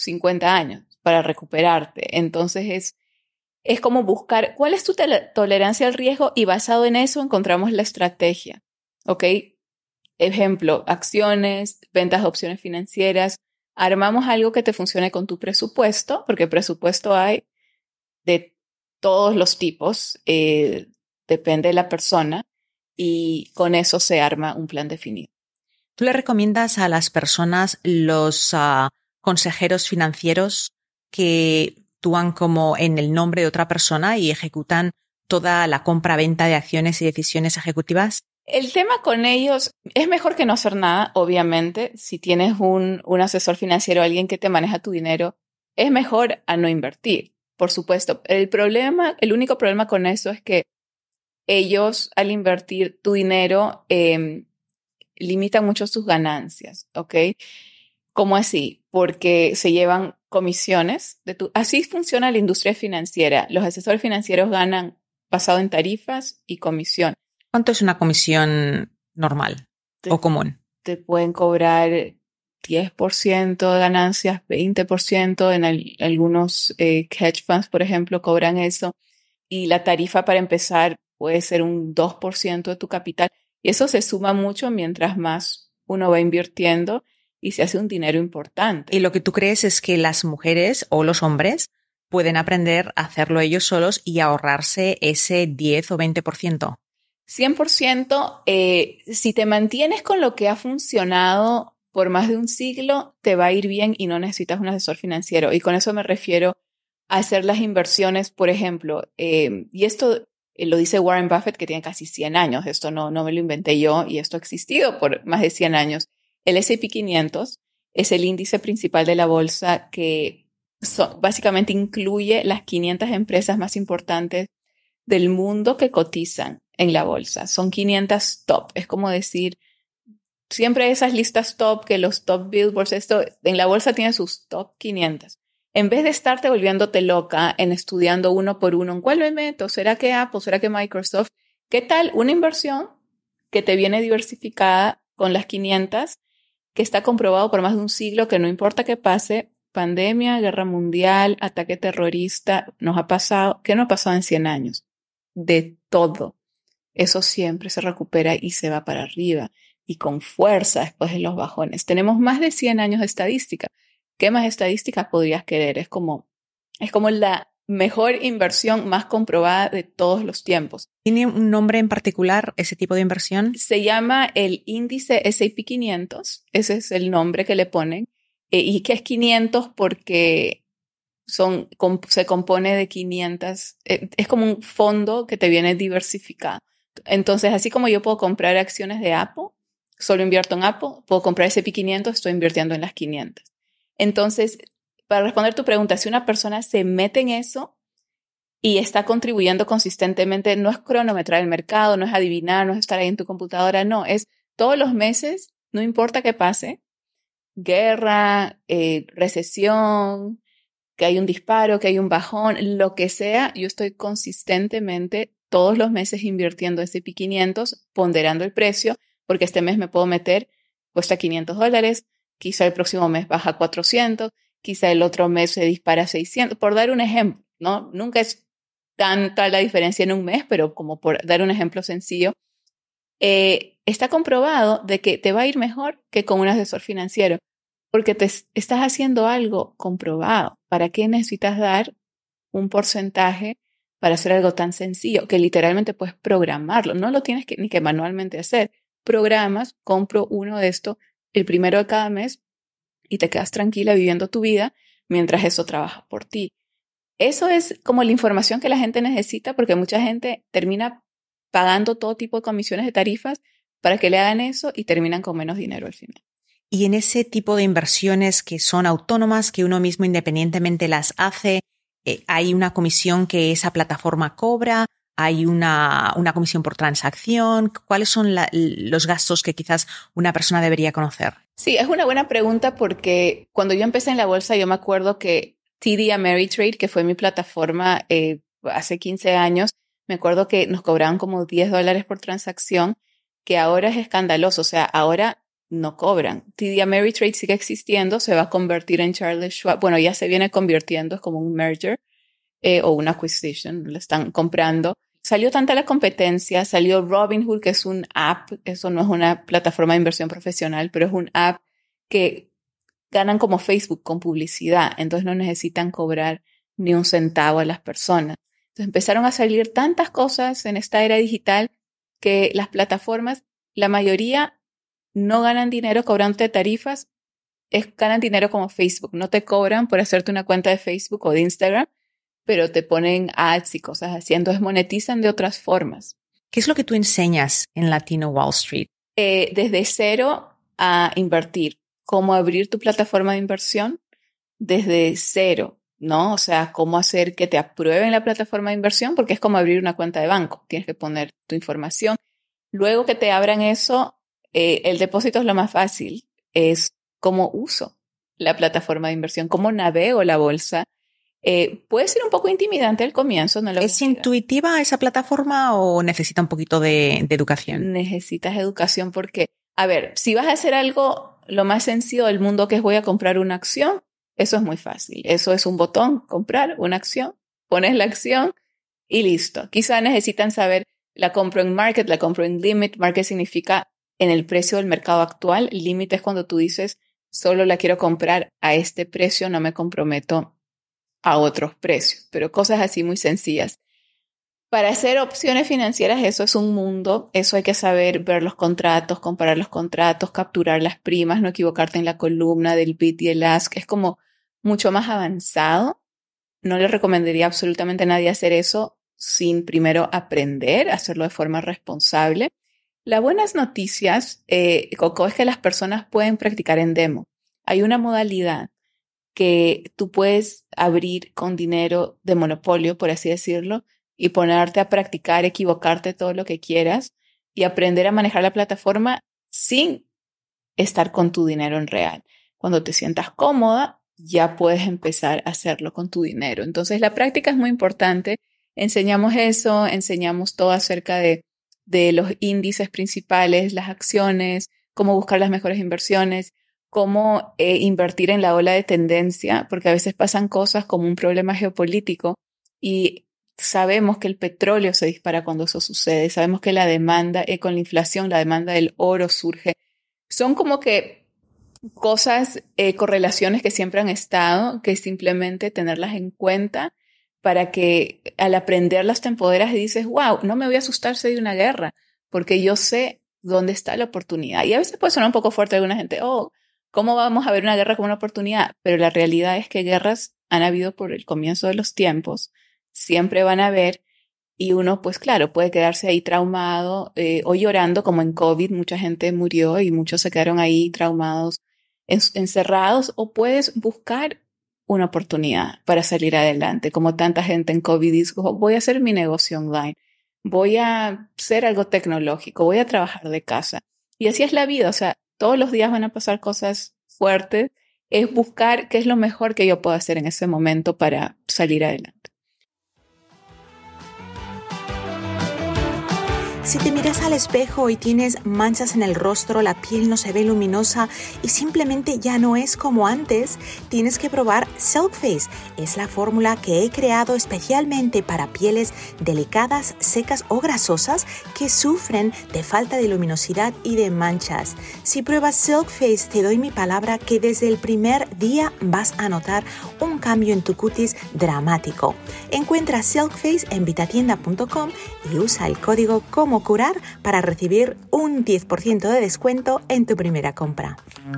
50 años para recuperarte. Entonces es como buscar cuál es tu tolerancia al riesgo y basado en eso encontramos la estrategia. ¿Ok? Ejemplo, acciones, ventas de opciones financieras. Armamos algo que te funcione con tu presupuesto, porque presupuesto hay de todos los tipos, depende de la persona, y con eso se arma un plan definido. ¿Tú le recomiendas a las personas los consejeros financieros que actúan como en el nombre de otra persona y ejecutan toda la compra-venta de acciones y decisiones ejecutivas? El tema con ellos es mejor que no hacer nada, obviamente. Si tienes un asesor financiero, alguien que te maneja tu dinero, es mejor a no invertir, por supuesto. El único problema con eso es que ellos, al invertir tu dinero, limitan mucho sus ganancias, ¿ok? ¿Cómo así? Porque se llevan comisiones. Así funciona la industria financiera. Los asesores financieros ganan basado en tarifas y comisión. ¿Cuánto es una comisión normal o común? Te pueden cobrar 10% de ganancias, 20%. En algunos hedge funds, por ejemplo, cobran eso. Y la tarifa para empezar puede ser un 2% de tu capital. Y eso se suma mucho mientras más uno va invirtiendo y se hace un dinero importante. ¿Y lo que tú crees es que las mujeres o los hombres pueden aprender a hacerlo ellos solos y ahorrarse ese 10 o 20%? 100%. Si te mantienes con lo que ha funcionado por más de un siglo, te va a ir bien y no necesitas un asesor financiero. Y con eso me refiero a hacer las inversiones, por ejemplo. Y esto lo dice Warren Buffett, que tiene casi 100 años. Esto no me lo inventé yo y esto ha existido por más de 100 años. El S&P 500 es el índice principal de la bolsa que básicamente incluye las 500 empresas más importantes del mundo que cotizan en la bolsa. Son 500 top. Es como decir, siempre esas listas top, que los top billboards, esto en la bolsa tiene sus top 500. En vez de estarte volviéndote loca en estudiando uno por uno, ¿en cuál me meto? ¿Será que Apple? ¿Será que Microsoft? ¿Qué tal una inversión que te viene diversificada con las 500, que está comprobado por más de un siglo que no importa qué pase, pandemia, guerra mundial, ataque terrorista, nos ha pasado, ¿qué no ha pasado en 100 años? De todo. Eso siempre se recupera y se va para arriba y con fuerza después de los bajones. Tenemos más de 100 años de estadística. ¿Qué más estadística podrías querer? Es como la mejor inversión más comprobada de todos los tiempos. ¿Tiene un nombre en particular ese tipo de inversión? Se llama el índice S&P 500. Ese es el nombre que le ponen. Y que es 500 porque se compone de 500. Es como un fondo que te viene diversificado. Entonces, así como yo puedo comprar acciones de Apple, solo invierto en Apple, puedo comprar S&P 500, estoy invirtiendo en las 500. Entonces, para responder tu pregunta, si una persona se mete en eso y está contribuyendo consistentemente, no es cronometrar el mercado, no es adivinar, no es estar ahí en tu computadora, no, es todos los meses, no importa qué pase, guerra, recesión, que hay un disparo, que hay un bajón, lo que sea, yo estoy consistentemente todos los meses invirtiendo S&P 500, ponderando el precio, porque este mes me puedo meter, cuesta $500, quizá el próximo mes baja a 400, quizá el otro mes se dispara a 600, por dar un ejemplo, ¿no? Nunca es tanta la diferencia en un mes, pero como por dar un ejemplo sencillo, está comprobado de que te va a ir mejor que con un asesor financiero, porque te estás haciendo algo comprobado. ¿Para qué necesitas dar un porcentaje para hacer algo tan sencillo que literalmente puedes programarlo? No lo tienes ni que manualmente hacer. Programas, compro uno de estos el primero de cada mes y te quedas tranquila viviendo tu vida mientras eso trabaja por ti. Eso es como la información que la gente necesita, porque mucha gente termina pagando todo tipo de comisiones de tarifas para que le hagan eso y terminan con menos dinero al final. Y en ese tipo de inversiones que son autónomas, que uno mismo independientemente las hace, hay una comisión que esa plataforma cobra, hay una comisión por transacción. ¿Cuáles son los gastos que quizás una persona debería conocer? Sí, es una buena pregunta porque cuando yo empecé en la bolsa, yo me acuerdo que TD Ameritrade, que fue mi plataforma hace 15 años, me acuerdo que nos cobraban como $10 por transacción, que ahora es escandaloso. O sea, ahora no cobran. TD Ameritrade sigue existiendo, se va a convertir en Charles Schwab. Bueno, ya se viene convirtiendo, es como un merger o una acquisition, lo están comprando. Salió tanta la competencia, salió Robinhood, que es un app, eso no es una plataforma de inversión profesional, pero es un app que ganan como Facebook con publicidad, entonces no necesitan cobrar ni un centavo a las personas. Entonces empezaron a salir tantas cosas en esta era digital que las plataformas, la mayoría no ganan dinero cobrándote tarifas, ganan dinero como Facebook. No te cobran por hacerte una cuenta de Facebook o de Instagram, pero te ponen ads y cosas así. Entonces monetizan de otras formas. ¿Qué es lo que tú enseñas en Latino Wall Street? Desde cero a invertir. Cómo abrir tu plataforma de inversión desde cero, ¿no? O sea, cómo hacer que te aprueben la plataforma de inversión, porque es como abrir una cuenta de banco. Tienes que poner tu información. Luego que te abran eso, el depósito es lo más fácil. Es cómo uso la plataforma de inversión, cómo navego la bolsa. Puede ser un poco intimidante al comienzo. No lo ¿Es intuitiva esa plataforma o necesita un poquito de educación? Necesitas educación porque, a ver, si vas a hacer algo lo más sencillo del mundo, que es voy a comprar una acción, eso es muy fácil. Eso es un botón, comprar una acción, pones la acción y listo. Quizá necesitan saber, la compro en market, la compro en limit. Market significa en el precio del mercado actual. Limit es cuando tú dices, solo la quiero comprar a este precio, no me comprometo a otros precios, pero cosas así muy sencillas. Para hacer opciones financieras, eso es un mundo. Eso hay que saber ver los contratos, comparar los contratos, capturar las primas, no equivocarte en la columna del bid y el ask. Es como mucho más avanzado. No le recomendaría absolutamente a nadie hacer eso sin primero aprender a hacerlo de forma responsable. Las buenas noticias, Coco, es que las personas pueden practicar en demo. Hay una modalidad que tú puedes abrir con dinero de monopolio, por así decirlo, y ponerte a practicar, equivocarte todo lo que quieras y aprender a manejar la plataforma sin estar con tu dinero en real. Cuando te sientas cómoda, ya puedes empezar a hacerlo con tu dinero. Entonces, la práctica es muy importante. Enseñamos eso, enseñamos todo acerca de los índices principales, las acciones, cómo buscar las mejores inversiones, cómo invertir en la ola de tendencia, porque a veces pasan cosas como un problema geopolítico y sabemos que el petróleo se dispara cuando eso sucede. Sabemos que la demanda, con la inflación, la demanda del oro surge. Son como que cosas, correlaciones que siempre han estado, que simplemente tenerlas en cuenta para que al aprenderlas te empoderas y dices, wow, no me voy a asustar si hay una guerra, porque yo sé dónde está la oportunidad. Y a veces puede sonar un poco fuerte a alguna gente, oh, ¿cómo vamos a ver una guerra como una oportunidad? Pero la realidad es que guerras han habido por el comienzo de los tiempos, siempre van a haber, y uno, pues claro, puede quedarse ahí traumado o llorando, como en COVID, mucha gente murió y muchos se quedaron ahí traumados, encerrados, o puedes buscar una oportunidad para salir adelante, como tanta gente en COVID dijo, voy a hacer mi negocio online, voy a hacer algo tecnológico, voy a trabajar de casa. Y así es la vida, o sea, todos los días van a pasar cosas fuertes, es buscar qué es lo mejor que yo puedo hacer en ese momento para salir adelante. Si te miras al espejo y tienes manchas en el rostro, la piel no se ve luminosa y simplemente ya no es como antes, tienes que probar Silk Face. Es la fórmula que he creado especialmente para pieles delicadas, secas o grasosas que sufren de falta de luminosidad y de manchas. Si pruebas Silk Face, te doy mi palabra que desde el primer día vas a notar un cambio en tu cutis dramático. Encuentra Silk Face en vitatienda.com y usa el código como curar para recibir un 10% de descuento en tu primera compra.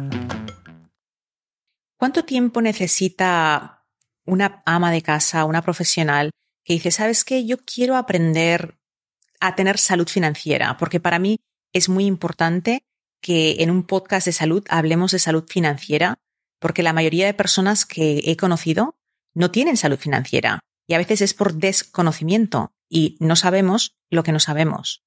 ¿Cuánto tiempo necesita una ama de casa, una profesional que dice, ¿sabes qué? Yo quiero aprender a tener salud financiera, porque para mí es muy importante que en un podcast de salud hablemos de salud financiera, porque la mayoría de personas que he conocido no tienen salud financiera y a veces es por desconocimiento y no sabemos lo que no sabemos.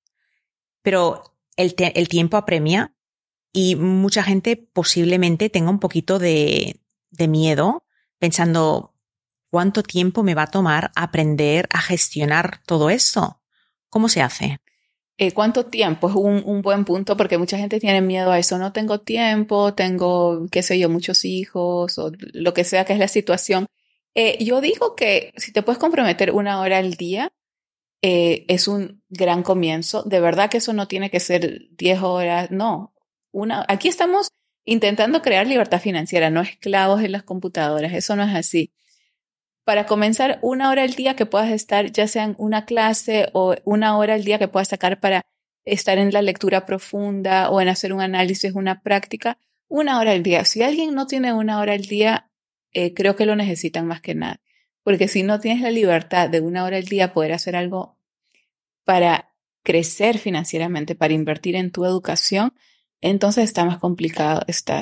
Pero el tiempo apremia y mucha gente posiblemente tenga un poquito de miedo pensando ¿cuánto tiempo me va a tomar aprender a gestionar todo esto? ¿Cómo se hace? ¿Cuánto tiempo? Es un buen punto porque mucha gente tiene miedo a eso. No tengo tiempo, tengo, qué sé yo, muchos hijos o lo que sea que es la situación. Yo digo que si te puedes comprometer 1 hora al día, es un gran comienzo. De verdad que eso no tiene que ser 10 horas, no. Aquí estamos intentando crear libertad financiera, no esclavos en las computadoras. Eso no es así. Para comenzar, 1 hora al día que puedas estar, ya sea en una clase o 1 hora al día que puedas sacar para estar en la lectura profunda o en hacer un análisis, una práctica, 1 hora al día. Si alguien no tiene 1 hora al día, creo que lo necesitan más que nada. Porque si no tienes la libertad de 1 hora al día poder hacer algo para crecer financieramente, para invertir en tu educación, entonces está más complicado,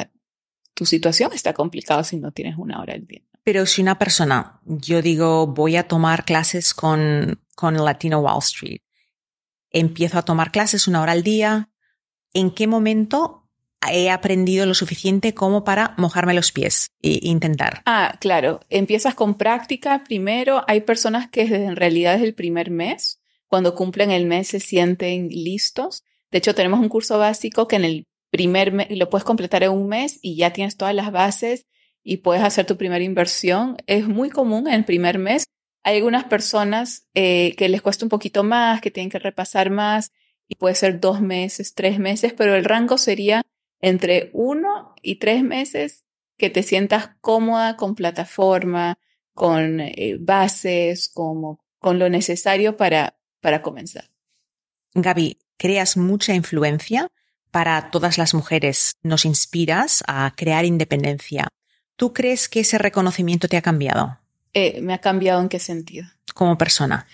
tu situación está complicada si no tienes 1 hora al día. Pero si una persona, yo digo, voy a tomar clases con Latino Wall Street, empiezo a tomar clases 1 hora al día, ¿en qué momento he aprendido lo suficiente como para mojarme los pies e intentar? Claro, empiezas con práctica primero. Hay personas que en realidad es el primer mes, cuando cumplen el mes se sienten listos. De hecho, tenemos un curso básico que en el primer mes lo puedes completar en 1 mes y ya tienes todas las bases y puedes hacer tu primera inversión. Es muy común en el primer mes. Hay algunas personas que les cuesta un poquito más, que tienen que repasar más y puede ser 2 meses, 3 meses, pero el rango sería entre 1 y 3 meses que te sientas cómoda con plataforma, con bases, con lo necesario para comenzar. Gaby, creas mucha influencia para todas las mujeres. Nos inspiras a crear independencia. ¿Tú crees que ese reconocimiento te ha cambiado? ¿Me ha cambiado en qué sentido? Como persona.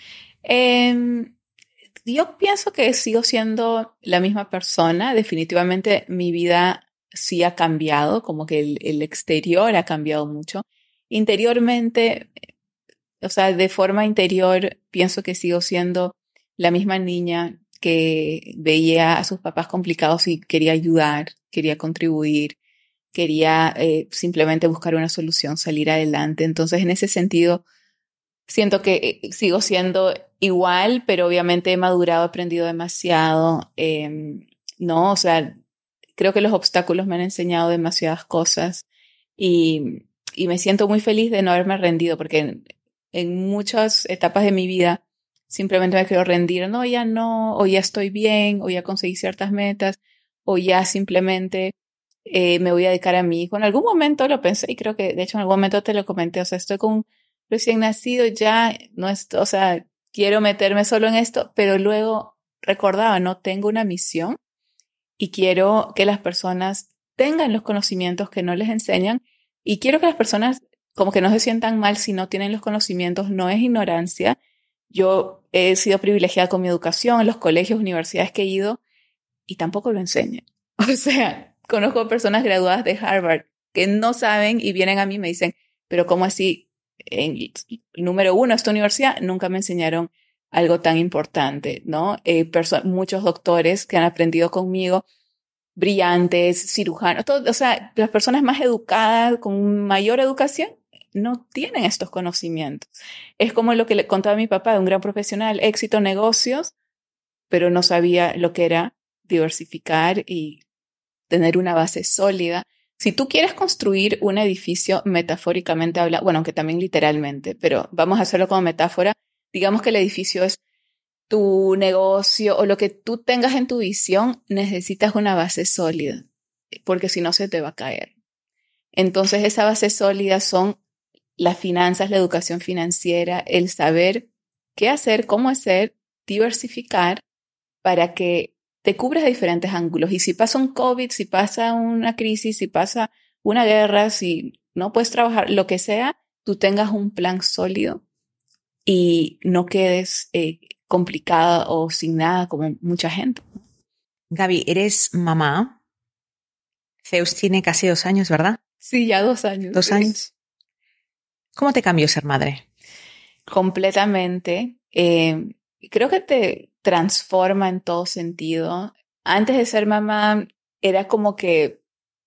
Yo pienso que sigo siendo la misma persona. Definitivamente mi vida sí ha cambiado, como que el exterior ha cambiado mucho. Interiormente, o sea, de forma interior, pienso que sigo siendo la misma niña que veía a sus papás complicados y quería ayudar, quería contribuir, quería simplemente buscar una solución, salir adelante. Entonces, en ese sentido, siento que sigo siendo igual, pero obviamente he madurado, he aprendido demasiado, ¿no? O sea, creo que los obstáculos me han enseñado demasiadas cosas y me siento muy feliz de no haberme rendido, porque en muchas etapas de mi vida simplemente me quiero rendir, no, ya no, o ya estoy bien, o ya conseguí ciertas metas, o ya simplemente me voy a dedicar a mí hijo. En algún momento lo pensé y creo que de hecho en algún momento te lo comenté, o sea, estoy con un recién nacido, ya no estoy, o sea, quiero meterme solo en esto, pero luego recordaba, no tengo una misión y quiero que las personas tengan los conocimientos que no les enseñan y quiero que las personas como que no se sientan mal si no tienen los conocimientos, no es ignorancia. Yo he sido privilegiada con mi educación en los colegios, universidades que he ido y tampoco lo enseñan. O sea, conozco personas graduadas de Harvard que no saben y vienen a mí y me dicen, pero ¿cómo así? Número uno, esta universidad nunca me enseñaron algo tan importante, ¿no? Muchos doctores que han aprendido conmigo, brillantes, cirujanos, todo, o sea, las personas más educadas, con mayor educación, no tienen estos conocimientos. Es como lo que le contaba a mi papá, de un gran profesional, éxito, negocios, pero no sabía lo que era diversificar y tener una base sólida. Si tú quieres construir un edificio, metafóricamente habla, bueno, aunque también literalmente, pero vamos a hacerlo como metáfora, digamos que el edificio es tu negocio o lo que tú tengas en tu visión, necesitas una base sólida, porque si no se te va a caer. Entonces, esa base sólida son las finanzas, la educación financiera, el saber qué hacer, cómo hacer, diversificar para que te cubras de diferentes ángulos. Y si pasa un COVID, si pasa una crisis, si pasa una guerra, si no puedes trabajar, lo que sea, tú tengas un plan sólido y no quedes complicada o sin nada como mucha gente. Gaby, eres mamá. Zeus tiene casi 2 años, ¿verdad? Sí, ya 2 años. 2 años. ¿Cómo te cambió ser madre? Completamente. Creo que te transforma en todo sentido. Antes de ser mamá era como que,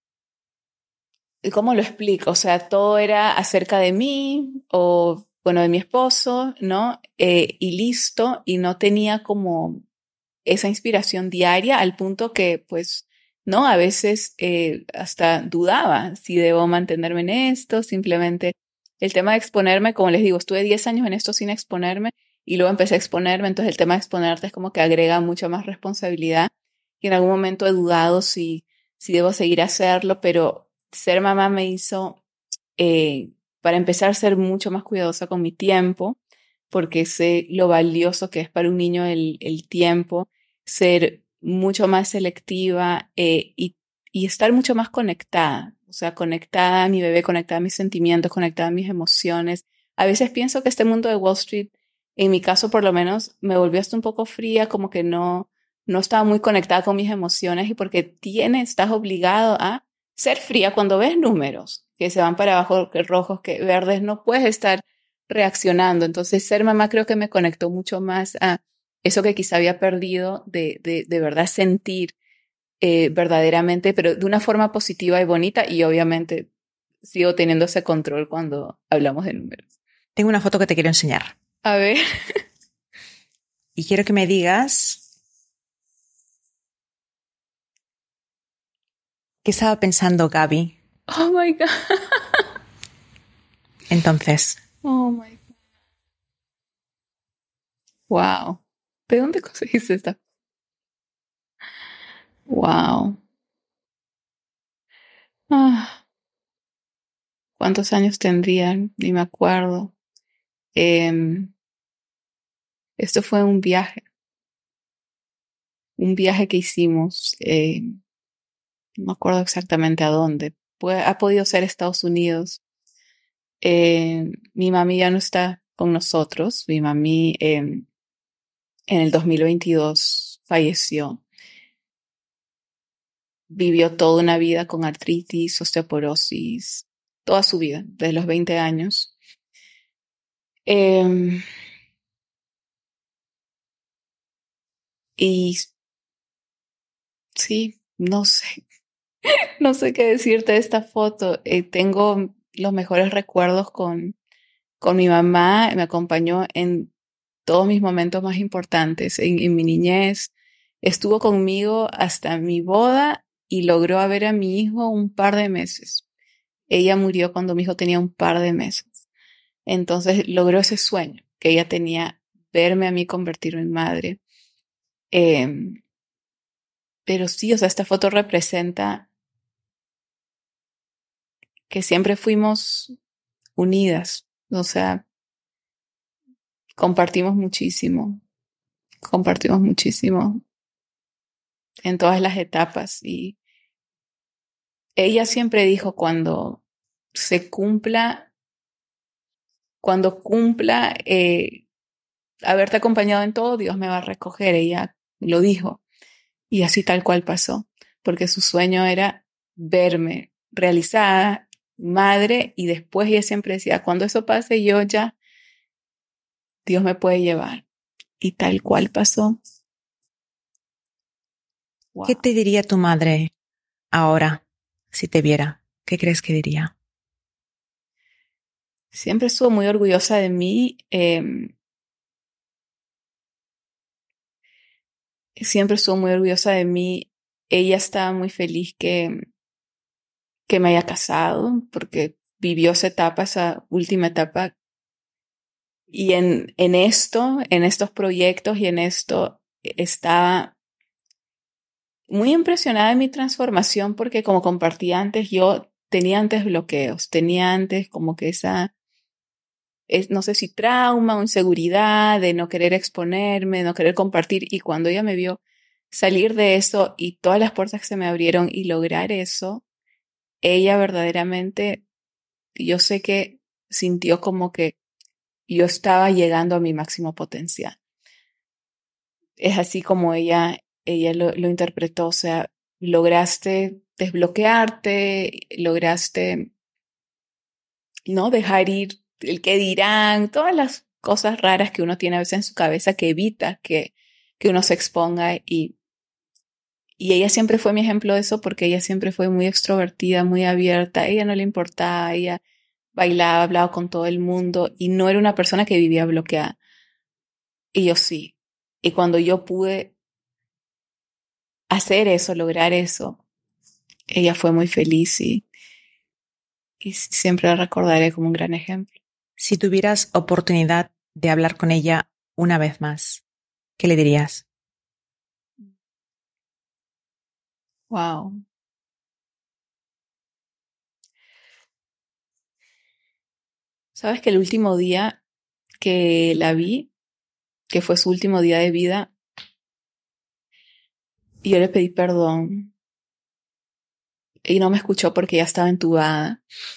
¿cómo lo explico? O sea, todo era acerca de mí o, bueno, de mi esposo, ¿no? Y listo, y no tenía como esa inspiración diaria al punto que, pues, ¿no? A veces hasta dudaba si debo mantenerme en esto, simplemente el tema de exponerme, como les digo, estuve 10 años en esto sin exponerme y luego empecé a exponerme, entonces el tema de exponerte es como que agrega mucha más responsabilidad y en algún momento he dudado si debo seguir a hacerlo, pero ser mamá me hizo, para empezar, ser mucho más cuidadosa con mi tiempo, porque sé lo valioso que es para un niño el tiempo, ser mucho más selectiva y estar mucho más conectada. O sea, conectada a mi bebé, conectada a mis sentimientos, conectada a mis emociones. A veces pienso que este mundo de Wall Street, en mi caso por lo menos, me volvió hasta un poco fría, como que no estaba muy conectada con mis emociones y porque estás obligado a ser fría cuando ves números que se van para abajo, que rojos, que verdes, no puedes estar reaccionando. Entonces, ser mamá creo que me conectó mucho más a eso que quizá había perdido de verdad sentir verdaderamente, pero de una forma positiva y bonita y obviamente sigo teniendo ese control cuando hablamos de números. Tengo una foto que te quiero enseñar. A ver. Y quiero que me digas qué estaba pensando Gaby. Oh my God. Entonces. Oh my God. Wow. ¿De dónde conseguiste esta? Wow. Ah, ¿cuántos años tendrían? Ni me acuerdo. Esto fue un viaje que hicimos. No me acuerdo exactamente a dónde. Ha podido ser Estados Unidos. Mi mami ya no está con nosotros. Mi mami en el 2022 falleció. vivió toda una vida con artritis, osteoporosis, toda su vida, desde los 20 años. Y sí, no sé, no sé qué decirte de esta foto. Tengo los mejores recuerdos con mi mamá. Me acompañó en todos mis momentos más importantes. En mi niñez estuvo conmigo hasta mi boda y logró ver a mi hijo un par de meses. Ella murió cuando mi hijo tenía un par de meses. Entonces logró ese sueño que ella tenía, verme a mí convertirme en madre. Pero sí, o sea, esta foto representa que siempre fuimos unidas. O sea, compartimos muchísimo en todas las etapas. Y ella siempre dijo, cuando cumpla haberte acompañado en todo, Dios me va a recoger. Ella lo dijo. Y así tal cual pasó, porque su sueño era verme realizada, madre, y después ella siempre decía, cuando eso pase, Dios me puede llevar. Y tal cual pasó. Wow. ¿Qué te diría tu madre ahora si te viera? ¿Qué crees que diría? Siempre estuvo muy orgullosa de mí. Siempre estuvo muy orgullosa de mí. Ella estaba muy feliz que me haya casado, porque vivió esa última etapa. Y en estos proyectos y en esto, estaba muy impresionada de mi transformación, porque como compartí antes, yo tenía antes bloqueos, tenía antes como que no sé si trauma o inseguridad de no querer exponerme, de no querer compartir. Y cuando ella me vio salir de eso y todas las puertas que se me abrieron y lograr eso, ella verdaderamente, yo sé que sintió como que yo estaba llegando a mi máximo potencial. Es así como ella lo interpretó. O sea, lograste desbloquearte, lograste no dejar ir el qué dirán, todas las cosas raras que uno tiene a veces en su cabeza que evita que uno se exponga. Y ella siempre fue mi ejemplo de eso, porque ella siempre fue muy extrovertida, muy abierta. A ella no le importaba, ella bailaba, hablaba con todo el mundo y no era una persona que vivía bloqueada. Y yo sí. Y cuando yo pude hacer eso, lograr eso, ella fue muy feliz y siempre la recordaré como un gran ejemplo. Si tuvieras oportunidad de hablar con ella una vez más, ¿qué le dirías? Wow. ¿Sabes que el último día que la vi, que fue su último día de vida, yo le pedí perdón y no me escuchó porque ya estaba entubada?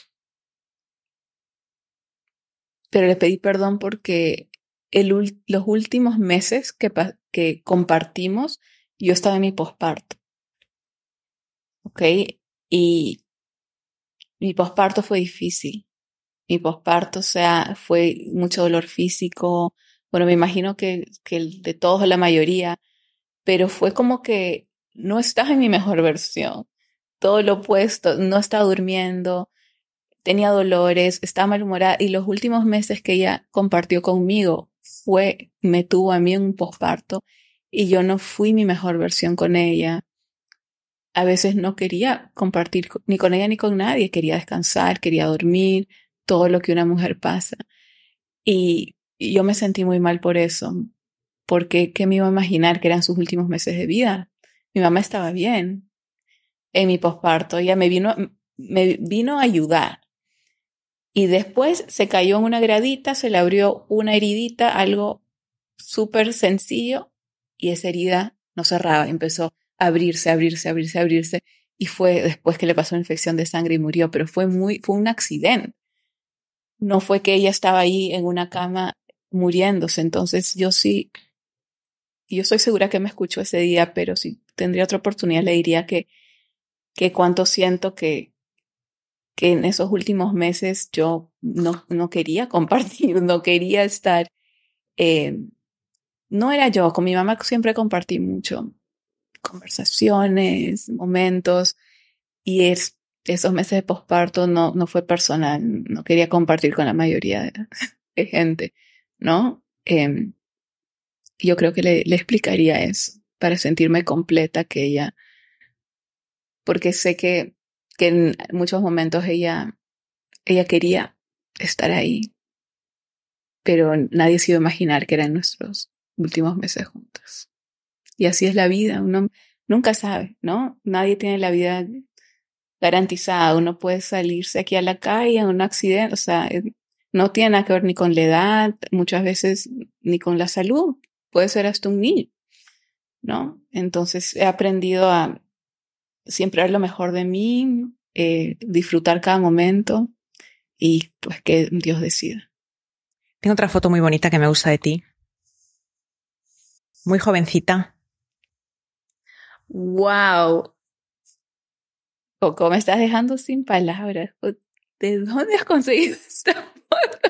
Pero le pedí perdón porque los últimos meses que compartimos, yo estaba en mi posparto. ¿Ok? Y mi posparto fue difícil. Mi posparto, o sea, fue mucho dolor físico. Bueno, me imagino que el de todos o la mayoría, pero fue como que no estaba en mi mejor versión. Todo lo opuesto, no estaba durmiendo, tenía dolores, estaba malhumorada, y los últimos meses que ella compartió conmigo me tuvo a mí en un posparto y yo no fui mi mejor versión con ella. A veces no quería compartir ni con ella ni con nadie, quería descansar, quería dormir, todo lo que una mujer pasa. Y yo me sentí muy mal por eso, porque ¿qué me iba a imaginar que eran sus últimos meses de vida? Mi mamá estaba bien en mi posparto, ella me vino a ayudar. Y después se cayó en una gradita, se le abrió una heridita, algo súper sencillo, y esa herida no cerraba, empezó a abrirse. Y fue después que le pasó una infección de sangre y murió, pero fue un accidente. No fue que ella estaba ahí en una cama muriéndose. Entonces yo estoy segura que me escuchó ese día, pero si tendría otra oportunidad le diría que que cuánto siento que en esos últimos meses yo no quería compartir, no quería estar. No era yo, con mi mamá siempre compartí mucho, conversaciones, momentos, y esos meses de posparto no fue personal, no quería compartir con la mayoría de gente, ¿no? Yo creo que le explicaría eso, para sentirme completa que ella, porque sé que en muchos momentos ella quería estar ahí, pero nadie se iba a imaginar que eran nuestros últimos meses juntos. Y así es la vida, uno nunca sabe, ¿no? Nadie tiene la vida garantizada, uno puede salirse aquí a la calle en un accidente, o sea, no tiene nada que ver ni con la edad, muchas veces ni con la salud, puede ser hasta un niño, ¿no? Entonces he aprendido a siempre dar lo mejor de mí, disfrutar cada momento y pues que Dios decida. Tengo otra foto muy bonita que me gusta de ti. Muy jovencita. ¡Wow! Coco, me estás dejando sin palabras. ¿De dónde has conseguido esta foto?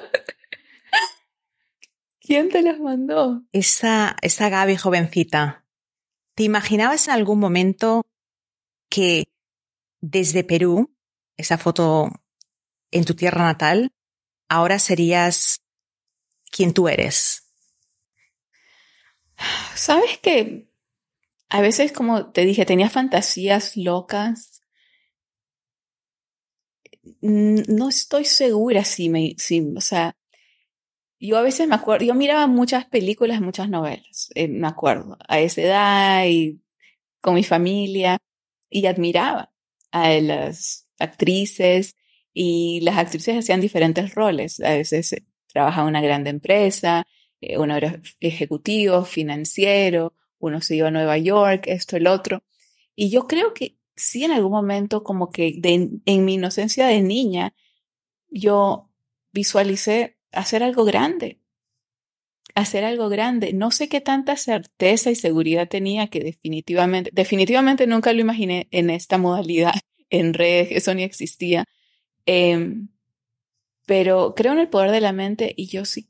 ¿Quién te las mandó? Esa Gaby jovencita. ¿Te imaginabas en algún momento que desde Perú, esa foto en tu tierra natal, ahora serías quien tú eres? Sabes que a veces, como te dije, tenía fantasías locas. No estoy segura o sea, yo a veces me acuerdo, yo miraba muchas películas, muchas novelas, me acuerdo, a esa edad y con mi familia, y admiraba a las actrices, y las actrices hacían diferentes roles. A veces trabajaba en una gran empresa, uno era ejecutivo, financiero, uno se iba a Nueva York, esto, el otro. Y yo creo que sí, en algún momento, como que en mi inocencia de niña, yo visualicé hacer algo grande. Hacer algo grande. No sé qué tanta certeza y seguridad tenía, que definitivamente nunca lo imaginé en esta modalidad, en redes, eso ni existía. Pero creo en el poder de la mente, y yo sí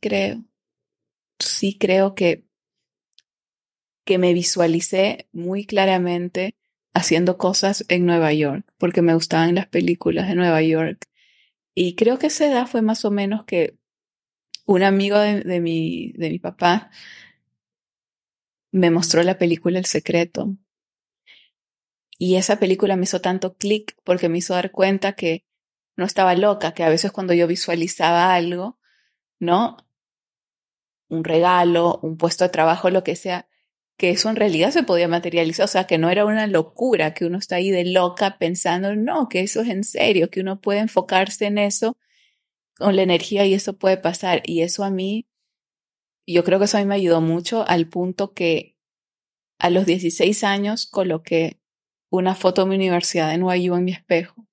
creo que me visualicé muy claramente haciendo cosas en Nueva York, porque me gustaban las películas de Nueva York. Y creo que esa edad fue más o menos que un amigo de mi papá me mostró la película El Secreto. Y esa película me hizo tanto clic, porque me hizo dar cuenta que no estaba loca, que a veces cuando yo visualizaba algo, ¿no? Un regalo, un puesto de trabajo, lo que sea, que eso en realidad se podía materializar. O sea, que no era una locura, que uno está ahí de loca pensando, no, que eso es en serio, que uno puede enfocarse en eso con la energía y eso puede pasar. Y eso a mí, yo creo que eso a mí me ayudó mucho, al punto que a los 16 años coloqué una foto de mi universidad en NYU en mi espejo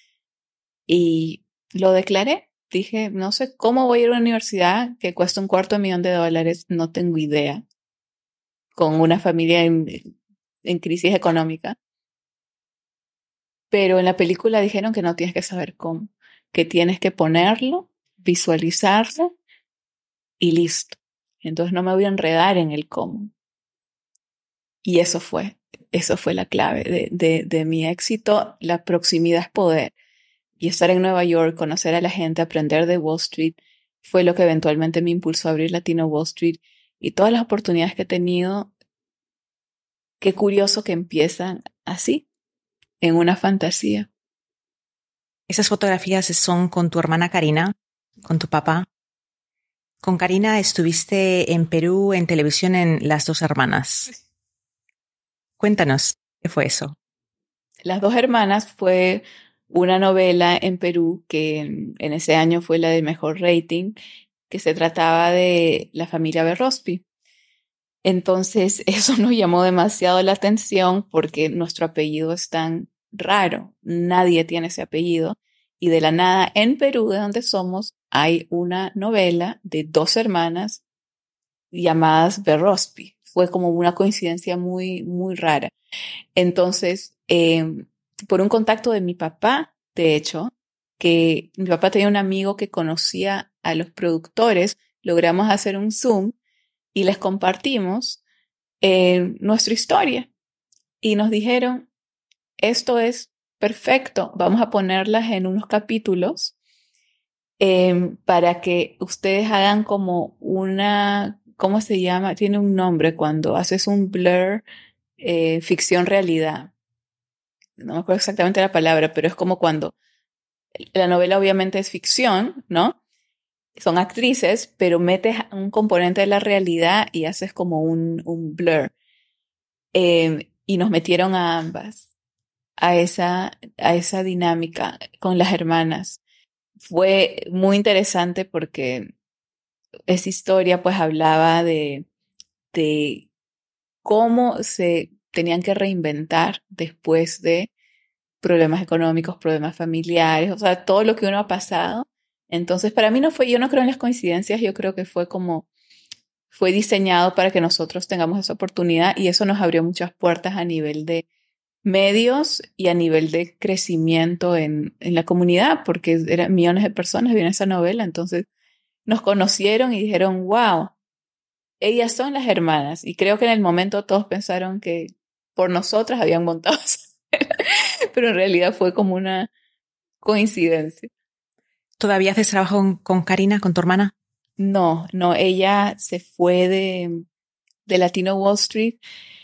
y lo declaré. Dije, no sé cómo voy a ir a una universidad que cuesta $250,000, no tengo idea, con una familia en crisis económica. Pero en la película dijeron que no tienes que saber cómo, que tienes que ponerlo, visualizarlo y listo. Entonces no me voy a enredar en el cómo. Y eso fue la clave de mi éxito. La proximidad es poder. Y estar en Nueva York, conocer a la gente, aprender de Wall Street, fue lo que eventualmente me impulsó a abrir Latino Wall Street. Y todas las oportunidades que he tenido, qué curioso que empiezan así, en una fantasía. Esas fotografías son con tu hermana Karina, con tu papá. Con Karina estuviste en Perú en televisión en Las Dos Hermanas. Cuéntanos, ¿qué fue eso? Las Dos Hermanas fue una novela en Perú que en ese año fue la de mejor rating, que se trataba de la familia Berrospi. Entonces eso nos llamó demasiado la atención, porque nuestro apellido es tan raro, nadie tiene ese apellido, y de la nada en Perú, de donde somos, hay una novela de dos hermanas llamadas Berrospi. Fue como una coincidencia muy, muy rara. Entonces por un contacto de mi papá, de hecho, que mi papá tenía un amigo que conocía a los productores, logramos hacer un Zoom y les compartimos nuestra historia. Y nos dijeron, esto es perfecto, vamos a ponerlas en unos capítulos para que ustedes hagan como una, ¿cómo se llama? Tiene un nombre cuando haces un blur, ficción-realidad. No me acuerdo exactamente la palabra, pero es como cuando la novela obviamente es ficción, ¿no? Son actrices, pero metes un componente de la realidad y haces como un blur. Y nos metieron a ambas, a esa dinámica con las hermanas. Fue muy interesante porque esa historia pues hablaba de cómo se tenían que reinventar después de problemas económicos, problemas familiares, o sea, todo lo que uno ha pasado. Entonces, para mí no fue, yo no creo en las coincidencias, yo creo que fue diseñado para que nosotros tengamos esa oportunidad y eso nos abrió muchas puertas a nivel de medios y a nivel de crecimiento en la comunidad, porque eran millones de personas viendo esa novela, entonces nos conocieron y dijeron, wow, ellas son las hermanas. Y creo que en el momento todos pensaron que por nosotras habían montado esa novela, pero en realidad fue como una coincidencia. ¿Todavía haces trabajo con Karina, con tu hermana? No, ella se fue de Latino Wall Street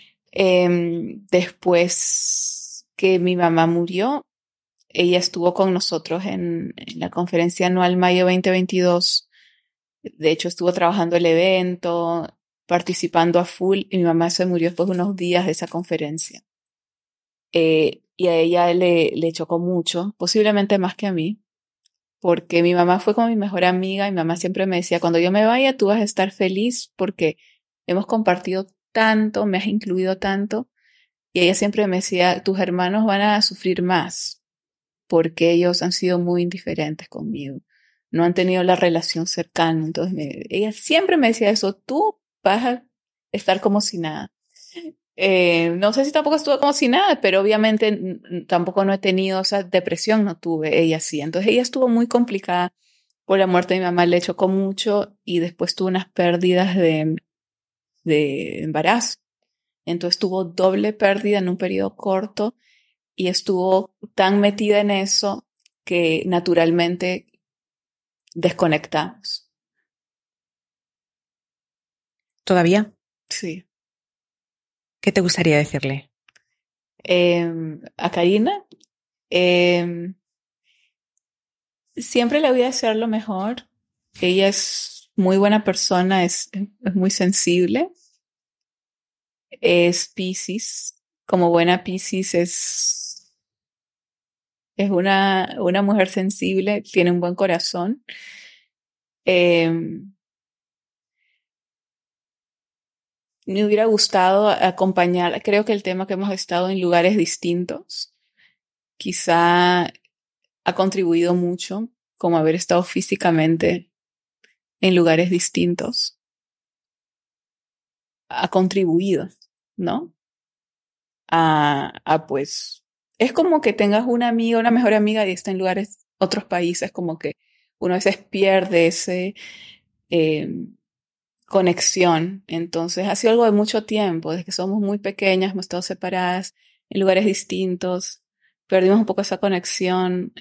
después que mi mamá murió. Ella estuvo con nosotros en la conferencia anual Mayo 2022. De hecho, estuvo trabajando el evento, participando a full, y mi mamá se murió después de unos días de esa conferencia. Y a ella le chocó mucho, posiblemente más que a mí, porque mi mamá fue como mi mejor amiga y mi mamá siempre me decía, cuando yo me vaya tú vas a estar feliz porque hemos compartido tanto, me has incluido tanto. Y ella siempre me decía, tus hermanos van a sufrir más porque ellos han sido muy indiferentes conmigo. No han tenido la relación cercana. Entonces, ella siempre me decía eso, tú vas a estar como si nada. No sé si tampoco estuve como si nada, pero obviamente tampoco no he tenido esa depresión, no tuve, ella sí. Entonces ella estuvo muy complicada por la muerte de mi mamá, le chocó mucho y después tuvo unas pérdidas de embarazo. Entonces tuvo doble pérdida en un periodo corto y estuvo tan metida en eso que naturalmente desconectamos. ¿Todavía? Sí. ¿Qué te gustaría decirle? A Karina, siempre le voy a hacer lo mejor. Ella es muy buena persona, es muy sensible. Es Piscis. Como buena Piscis es una mujer sensible, tiene un buen corazón. Me hubiera gustado acompañar, creo que el tema que hemos estado en lugares distintos, quizá ha contribuido mucho, como haber estado físicamente en lugares distintos. Ha contribuido, ¿no? Pues, es como que tengas una amiga, una mejor amiga y está en lugares, otros países, como que uno a veces pierde ese conexión. Entonces, ha sido algo de mucho tiempo, desde que somos muy pequeñas, hemos estado separadas en lugares distintos, perdimos un poco esa conexión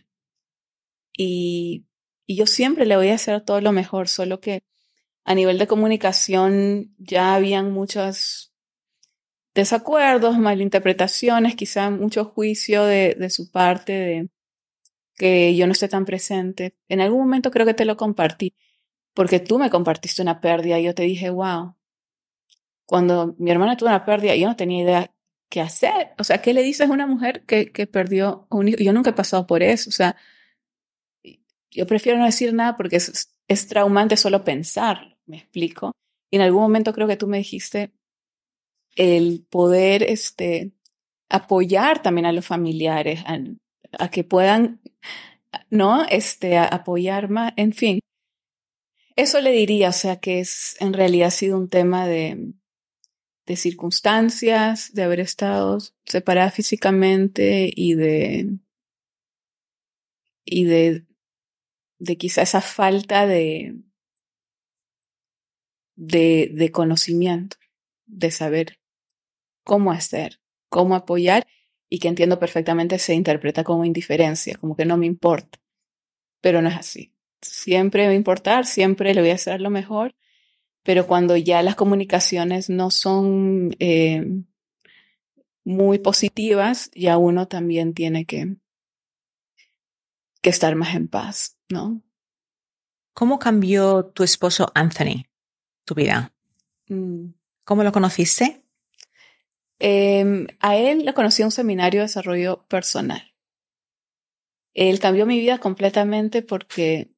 y yo siempre le voy a hacer todo lo mejor, solo que a nivel de comunicación ya habían muchos desacuerdos, malinterpretaciones, quizá mucho juicio de su parte, de que yo no esté tan presente. En algún momento creo que te lo compartí, porque tú me compartiste una pérdida y yo te dije, wow, cuando mi hermana tuvo una pérdida, yo no tenía idea qué hacer. O sea, ¿qué le dices a una mujer que perdió a un hijo? Yo nunca he pasado por eso. O sea, yo prefiero no decir nada porque es traumante solo pensar, ¿me explico? Y en algún momento creo que tú me dijiste el poder apoyar también a los familiares, a que puedan, ¿no? Apoyar más, en fin. Eso le diría, o sea, que en realidad ha sido un tema de circunstancias, de haber estado separada físicamente y de quizá esa falta de conocimiento, de saber cómo hacer, cómo apoyar, y que entiendo perfectamente se interpreta como indiferencia, como que no me importa, pero no es así. Siempre me va a importar, siempre le voy a hacer lo mejor, pero cuando ya las comunicaciones no son muy positivas, ya uno también tiene que estar más en paz, ¿no? ¿Cómo cambió tu esposo Anthony tu vida? ¿Cómo lo conociste? A él lo conocí en un seminario de desarrollo personal. Él cambió mi vida completamente porque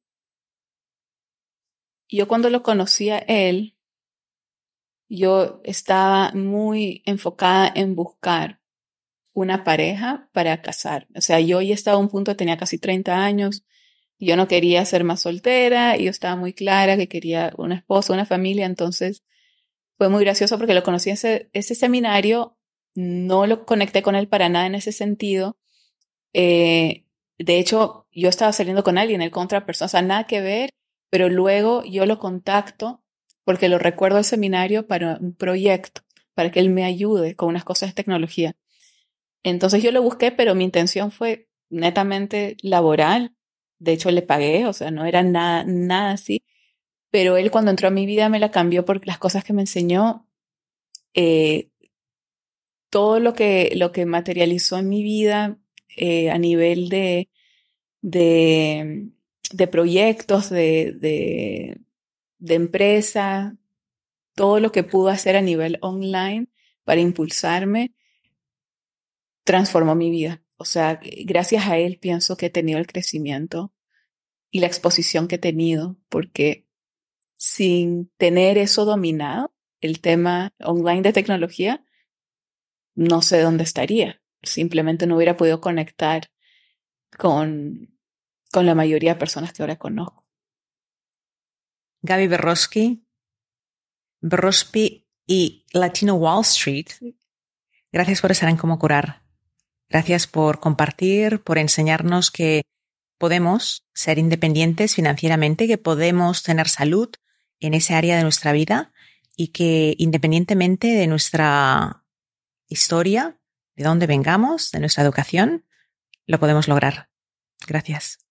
yo cuando lo conocí a él, yo estaba muy enfocada en buscar una pareja para casar. O sea, yo ya estaba a un punto, tenía casi 30 años, y yo no quería ser más soltera, y yo estaba muy clara que quería un esposo, una familia. Entonces fue muy gracioso porque lo conocí en ese seminario, no lo conecté con él para nada en ese sentido. De hecho, yo estaba saliendo con alguien, él con otra persona, o sea, nada que ver, pero luego yo lo contacto porque lo recuerdo al seminario para un proyecto, para que él me ayude con unas cosas de tecnología. Entonces yo lo busqué, pero mi intención fue netamente laboral. De hecho, le pagué, o sea, no era nada así. Pero él cuando entró a mi vida me la cambió porque las cosas que me enseñó, todo lo que materializó en mi vida a nivel de proyectos, de empresa, todo lo que pudo hacer a nivel online para impulsarme, transformó mi vida. O sea, gracias a él pienso que he tenido el crecimiento y la exposición que he tenido, porque sin tener eso dominado, el tema online de tecnología, no sé dónde estaría. Simplemente no hubiera podido conectar con la mayoría de personas que ahora conozco. Gaby Berrospi y Latino Wall Street, gracias por estar en Cómo Curar. Gracias por compartir, por enseñarnos que podemos ser independientes financieramente, que podemos tener salud en esa área de nuestra vida y que independientemente de nuestra historia, de dónde vengamos, de nuestra educación, lo podemos lograr. Gracias.